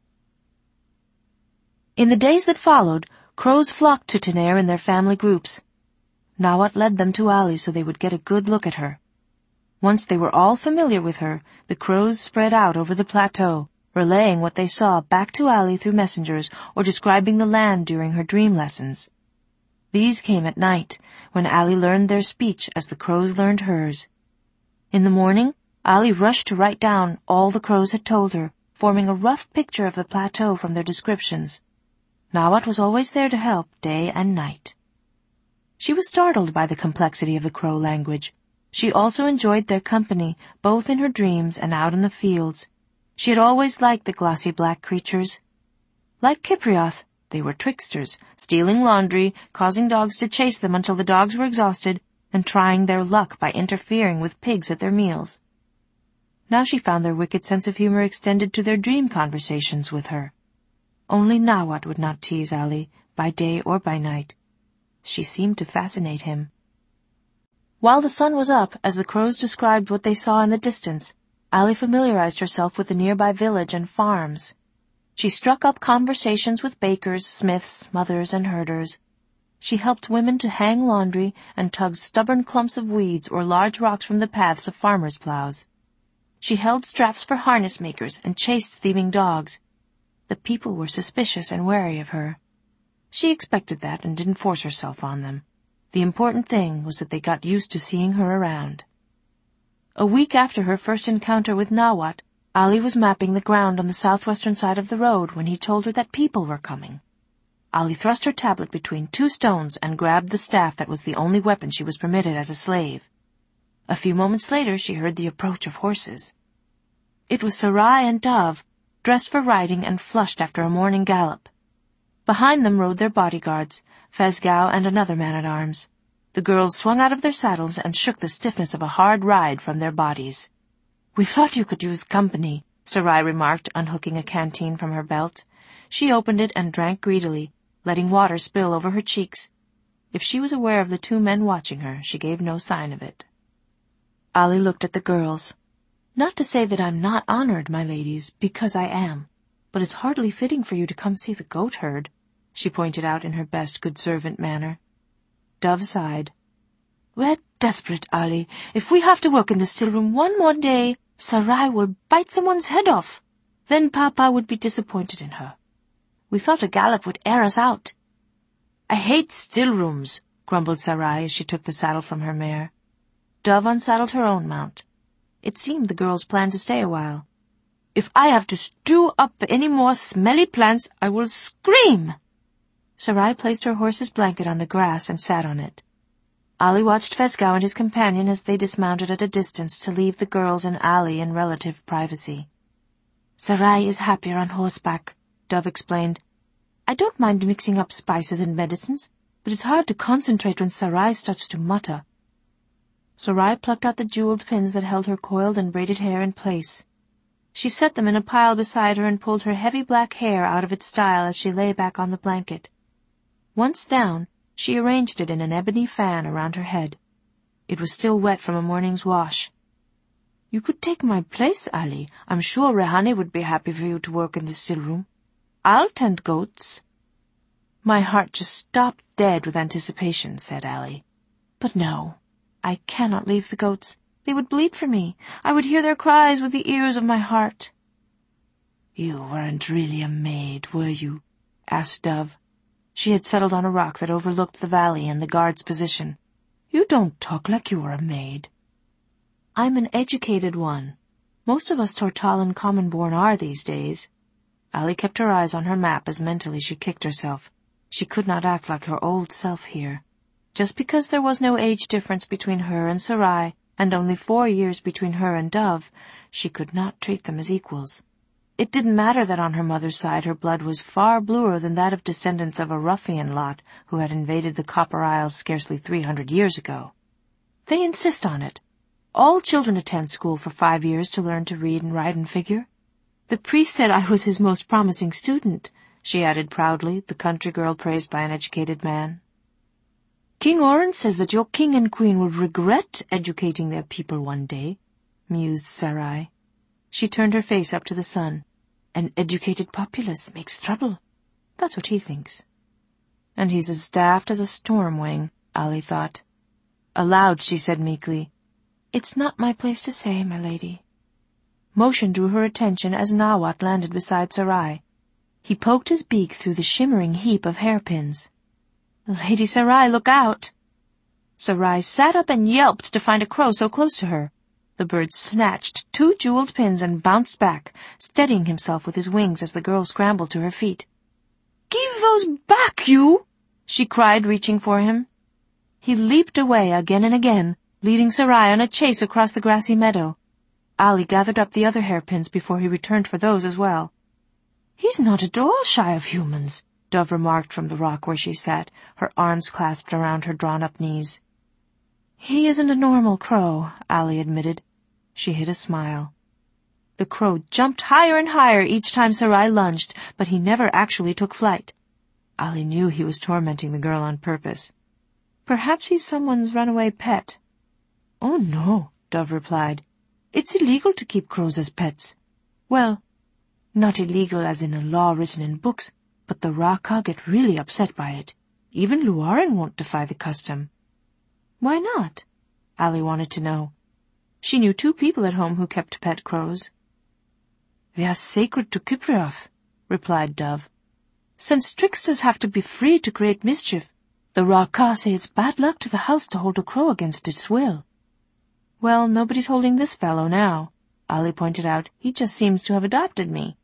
In the days that followed, crows flocked to Tenair in their family groups. Nawat led them to Allie so they would get a good look at her. Once they were all familiar with her, the crows spread out over the plateau, relaying what they saw back to Allie through messengers or describing the land during her dream lessons. These came at night, when Allie learned their speech as the crows learned hers. In the morning, Allie rushed to write down all the crows had told her, forming a rough picture of the plateau from their descriptions. Nawat was always there to help day and night. She was startled by the complexity of the crow language, She also enjoyed their company, both in her dreams and out in the fields. She had always liked the glossy black creatures. Like Kiprioth, they were tricksters, stealing laundry, causing dogs to chase them until the dogs were exhausted, and trying their luck by interfering with pigs at their meals. Now she found their wicked sense of humor extended to their dream conversations with her. Only Nawat would not tease Ali, by day or by night. She seemed to fascinate him. While the sun was up, as the crows described what they saw in the distance, Ali familiarized herself with the nearby village and farms. She struck up conversations with bakers, smiths, mothers, and herders. She helped women to hang laundry and tugged stubborn clumps of weeds or large rocks from the paths of farmers' plows. She held straps for harness makers and chased thieving dogs. The people were suspicious and wary of her. She expected that and didn't force herself on them. The important thing was that they got used to seeing her around. A week after her first encounter with Nawat, Ali was mapping the ground on the southwestern side of the road when he told her that people were coming. Ali thrust her tablet between two stones and grabbed the staff that was the only weapon she was permitted as a slave. A few moments later she heard the approach of horses. It was Sarai and Dove, dressed for riding and flushed after a morning gallop. Behind them rode their bodyguards, Fezgau and another man-at-arms. The girls swung out of their saddles and shook the stiffness of a hard ride from their bodies. "We thought you could use company," Sarai remarked, unhooking a canteen from her belt. She opened it and drank greedily, letting water spill over her cheeks. If she was aware of the two men watching her, she gave no sign of it. Ali looked at the girls. "Not to say that I'm not honored, my ladies, because I am, but it's hardly fitting for you to come see the goat herd," she pointed out in her best good servant manner. Dove sighed. "We're desperate, Ali. If we have to work in the still-room one more day, Sarai will bite someone's head off. Then Papa would be disappointed in her. We thought a gallop would air us out." "I hate still-rooms," grumbled Sarai as she took the saddle from her mare. Dove unsaddled her own mount. It seemed the girls planned to stay a while. "If I have to stew up any more smelly plants, I will scream." Sarai placed her horse's blanket on the grass and sat on it. Ali watched Fezgau and his companion as they dismounted at a distance to leave the girls and Ali in relative privacy. "Sarai is happier on horseback," Dove explained. "I don't mind mixing up spices and medicines, but it's hard to concentrate when Sarai starts to mutter." Sarai plucked out the jeweled pins that held her coiled and braided hair in place. She set them in a pile beside her and pulled her heavy black hair out of its style as she lay back on the blanket. Once down, she arranged it in an ebony fan around her head. It was still wet from a morning's wash. "You could take my place, Ali. I'm sure Rehani would be happy for you to work in the still-room. I'll tend goats." My heart just stopped dead with anticipation, said Ali. "But no, I cannot leave the goats. They would bleed for me. I would hear their cries with the ears of my heart." "You weren't really a maid, were you?" asked Dove. She had settled on a rock that overlooked the valley and the guard's position. "You don't talk like you were a maid." "I'm an educated one. Most of us Tortalan common-born are these days." Ali kept her eyes on her map as mentally she kicked herself. She could not act like her old self here. Just because there was no age difference between her and Sarai, and only 4 years between her and Dove, she could not treat them as equals. It didn't matter that on her mother's side her blood was far bluer than that of descendants of a ruffian lot who had invaded the Copper Isles scarcely 300 years ago. They insist on it. All children attend school for 5 years to learn to read and write and figure. The priest said I was his most promising student, she added proudly, the country girl praised by an educated man. "King Oren says that your king and queen will regret educating their people one day," mused Sarai. She turned her face up to the sun. "An educated populace makes trouble. That's what he thinks." "And he's as daft as a storm wing," Ali thought. Aloud she said meekly, "It's not my place to say, my lady." Motion drew her attention as Nawat landed beside Sarai. He poked his beak through the shimmering heap of hairpins. "Lady Sarai, look out!" Sarai sat up and yelped to find a crow so close to her. The bird snatched 2 jeweled pins and bounced back, steadying himself with his wings as the girl scrambled to her feet. "Give those back, you!" she cried, reaching for him. He leaped away again and again, leading Sarai on a chase across the grassy meadow. Ali gathered up the other hairpins before he returned for those as well. "He's not at all shy of humans," Dove remarked from the rock where she sat, her arms clasped around her drawn-up knees. "He isn't a normal crow," Ali admitted. She hid a smile. The crow jumped higher and higher each time Sarai lunged, but he never actually took flight. Ali knew he was tormenting the girl on purpose. "Perhaps he's someone's runaway pet." "Oh, no," Dove replied. "It's illegal to keep crows as pets. Well, not illegal as in a law written in books, but the Raka get really upset by it. Even Luarin won't defy the custom." "Why not?" Ali wanted to know. She knew 2 people at home who kept pet crows. "They are sacred to Kiprioth," replied Dove. "Since tricksters have to be free to create mischief, the Raka say it's bad luck to the house to hold a crow against its will." "Well, nobody's holding this fellow now," Ali pointed out. "He just seems to have adopted me."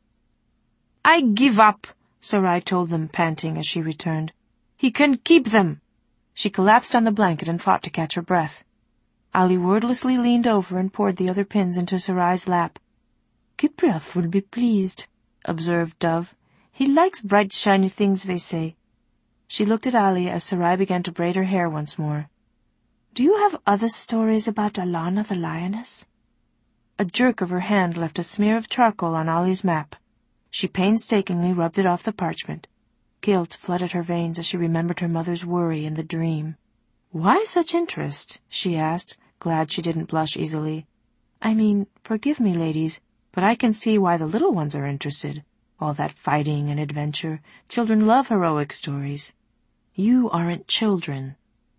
"I give up," Sarai told them, panting as she returned. "He can keep them." She collapsed on the blanket and fought to catch her breath. Ali wordlessly leaned over and poured the other pins into Sarai's lap. "Kiprioth will be pleased," observed Dove. "He likes bright, shiny things, they say." She looked at Ali as Sarai began to braid her hair once more. "Do you have other stories about Alana the lioness?" A jerk of her hand left a smear of charcoal on Ali's map. She painstakingly rubbed it off the parchment. Guilt flooded her veins as she remembered her mother's worry in the dream. "Why such interest?" she asked, glad she didn't blush easily. "I mean, forgive me, ladies, but I can see why the little ones are interested. All that fighting and adventure. Children love heroic stories." "You aren't children."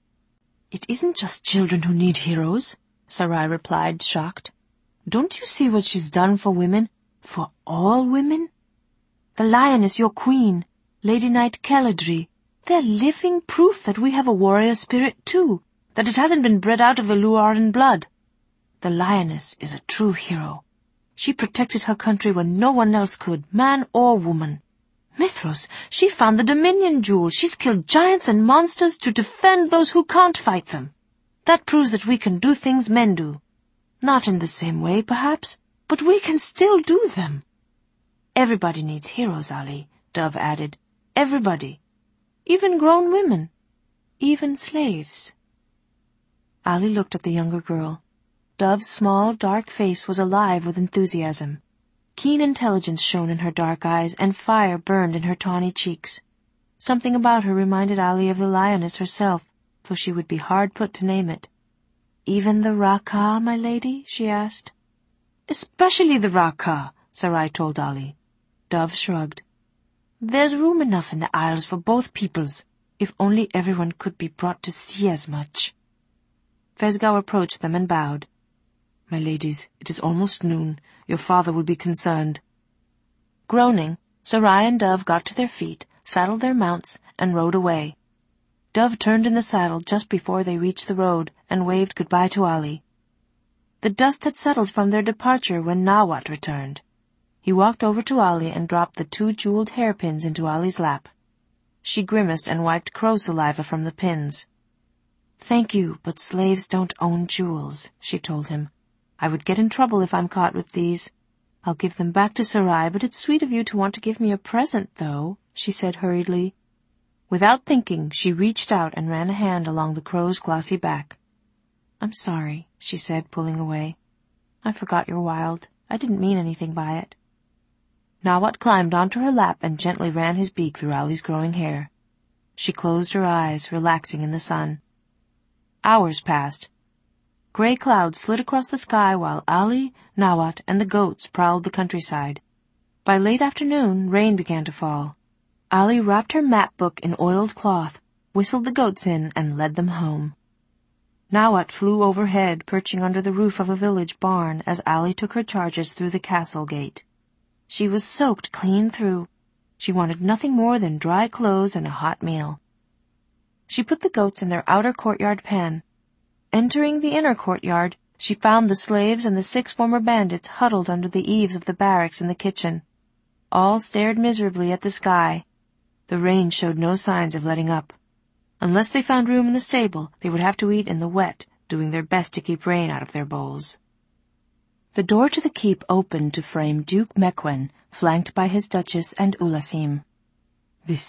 "It isn't just children who need heroes," Sarai replied, shocked. "Don't you see what she's done for women? For all women? The lioness, your queen, Lady Knight Keledri, they're living proof that we have a warrior spirit too, that it hasn't been bred out of the Luarin blood. The lioness is a true hero. She protected her country when no one else could, man or woman. Mithros, she found the Dominion Jewel. She's killed giants and monsters to defend those who can't fight them. That proves that we can do things men do. Not in the same way, perhaps, but we can still do them." "Everybody needs heroes, Ali," Dove added. "Everybody. Even grown women. Even slaves." Ali looked at the younger girl. Dove's small, dark face was alive with enthusiasm. Keen intelligence shone in her dark eyes, and fire burned in her tawny cheeks. Something about her reminded Ali of the lioness herself, though she would be hard put to name it. "Even the Raka, my lady?" she asked. "Especially the Raka," Sarai told Ali. Dove shrugged. "There's room enough in the Isles for both peoples, if only everyone could be brought to see as much." Fesgau approached them and bowed. "My ladies, it is almost noon. Your father will be concerned." Groaning, Sarai and Dove got to their feet, saddled their mounts, and rode away. Dove turned in the saddle just before they reached the road and waved goodbye to Ali. The dust had settled from their departure when Nawat returned. He walked over to Ali and dropped the 2 jeweled hairpins into Ali's lap. She grimaced and wiped crow saliva from the pins. "Thank you, but slaves don't own jewels," she told him. "I would get in trouble if I'm caught with these. I'll give them back to Sarai, but it's sweet of you to want to give me a present, though," she said hurriedly. Without thinking, she reached out and ran a hand along the crow's glossy back. "I'm sorry," she said, pulling away. "I forgot you're wild. I didn't mean anything by it." Nawat climbed onto her lap and gently ran his beak through Ali's growing hair. She closed her eyes, relaxing in the sun. Hours passed. Gray clouds slid across the sky while Ali, Nawat, and the goats prowled the countryside. By late afternoon, rain began to fall. Ali wrapped her map book in oiled cloth, whistled the goats in, and led them home. Nawat flew overhead, perching under the roof of a village barn as Ali took her charges through the castle gate. She was soaked clean through. She wanted nothing more than dry clothes and a hot meal. She put the goats in their outer courtyard pen. Entering the inner courtyard, she found the slaves and the 6 former bandits huddled under the eaves of the barracks in the kitchen. All stared miserably at the sky. The rain showed no signs of letting up. Unless they found room in the stable, they would have to eat in the wet, doing their best to keep rain out of their bowls. The door to the keep opened to frame Duke Mequen, flanked by his Duchess and Ulasim. This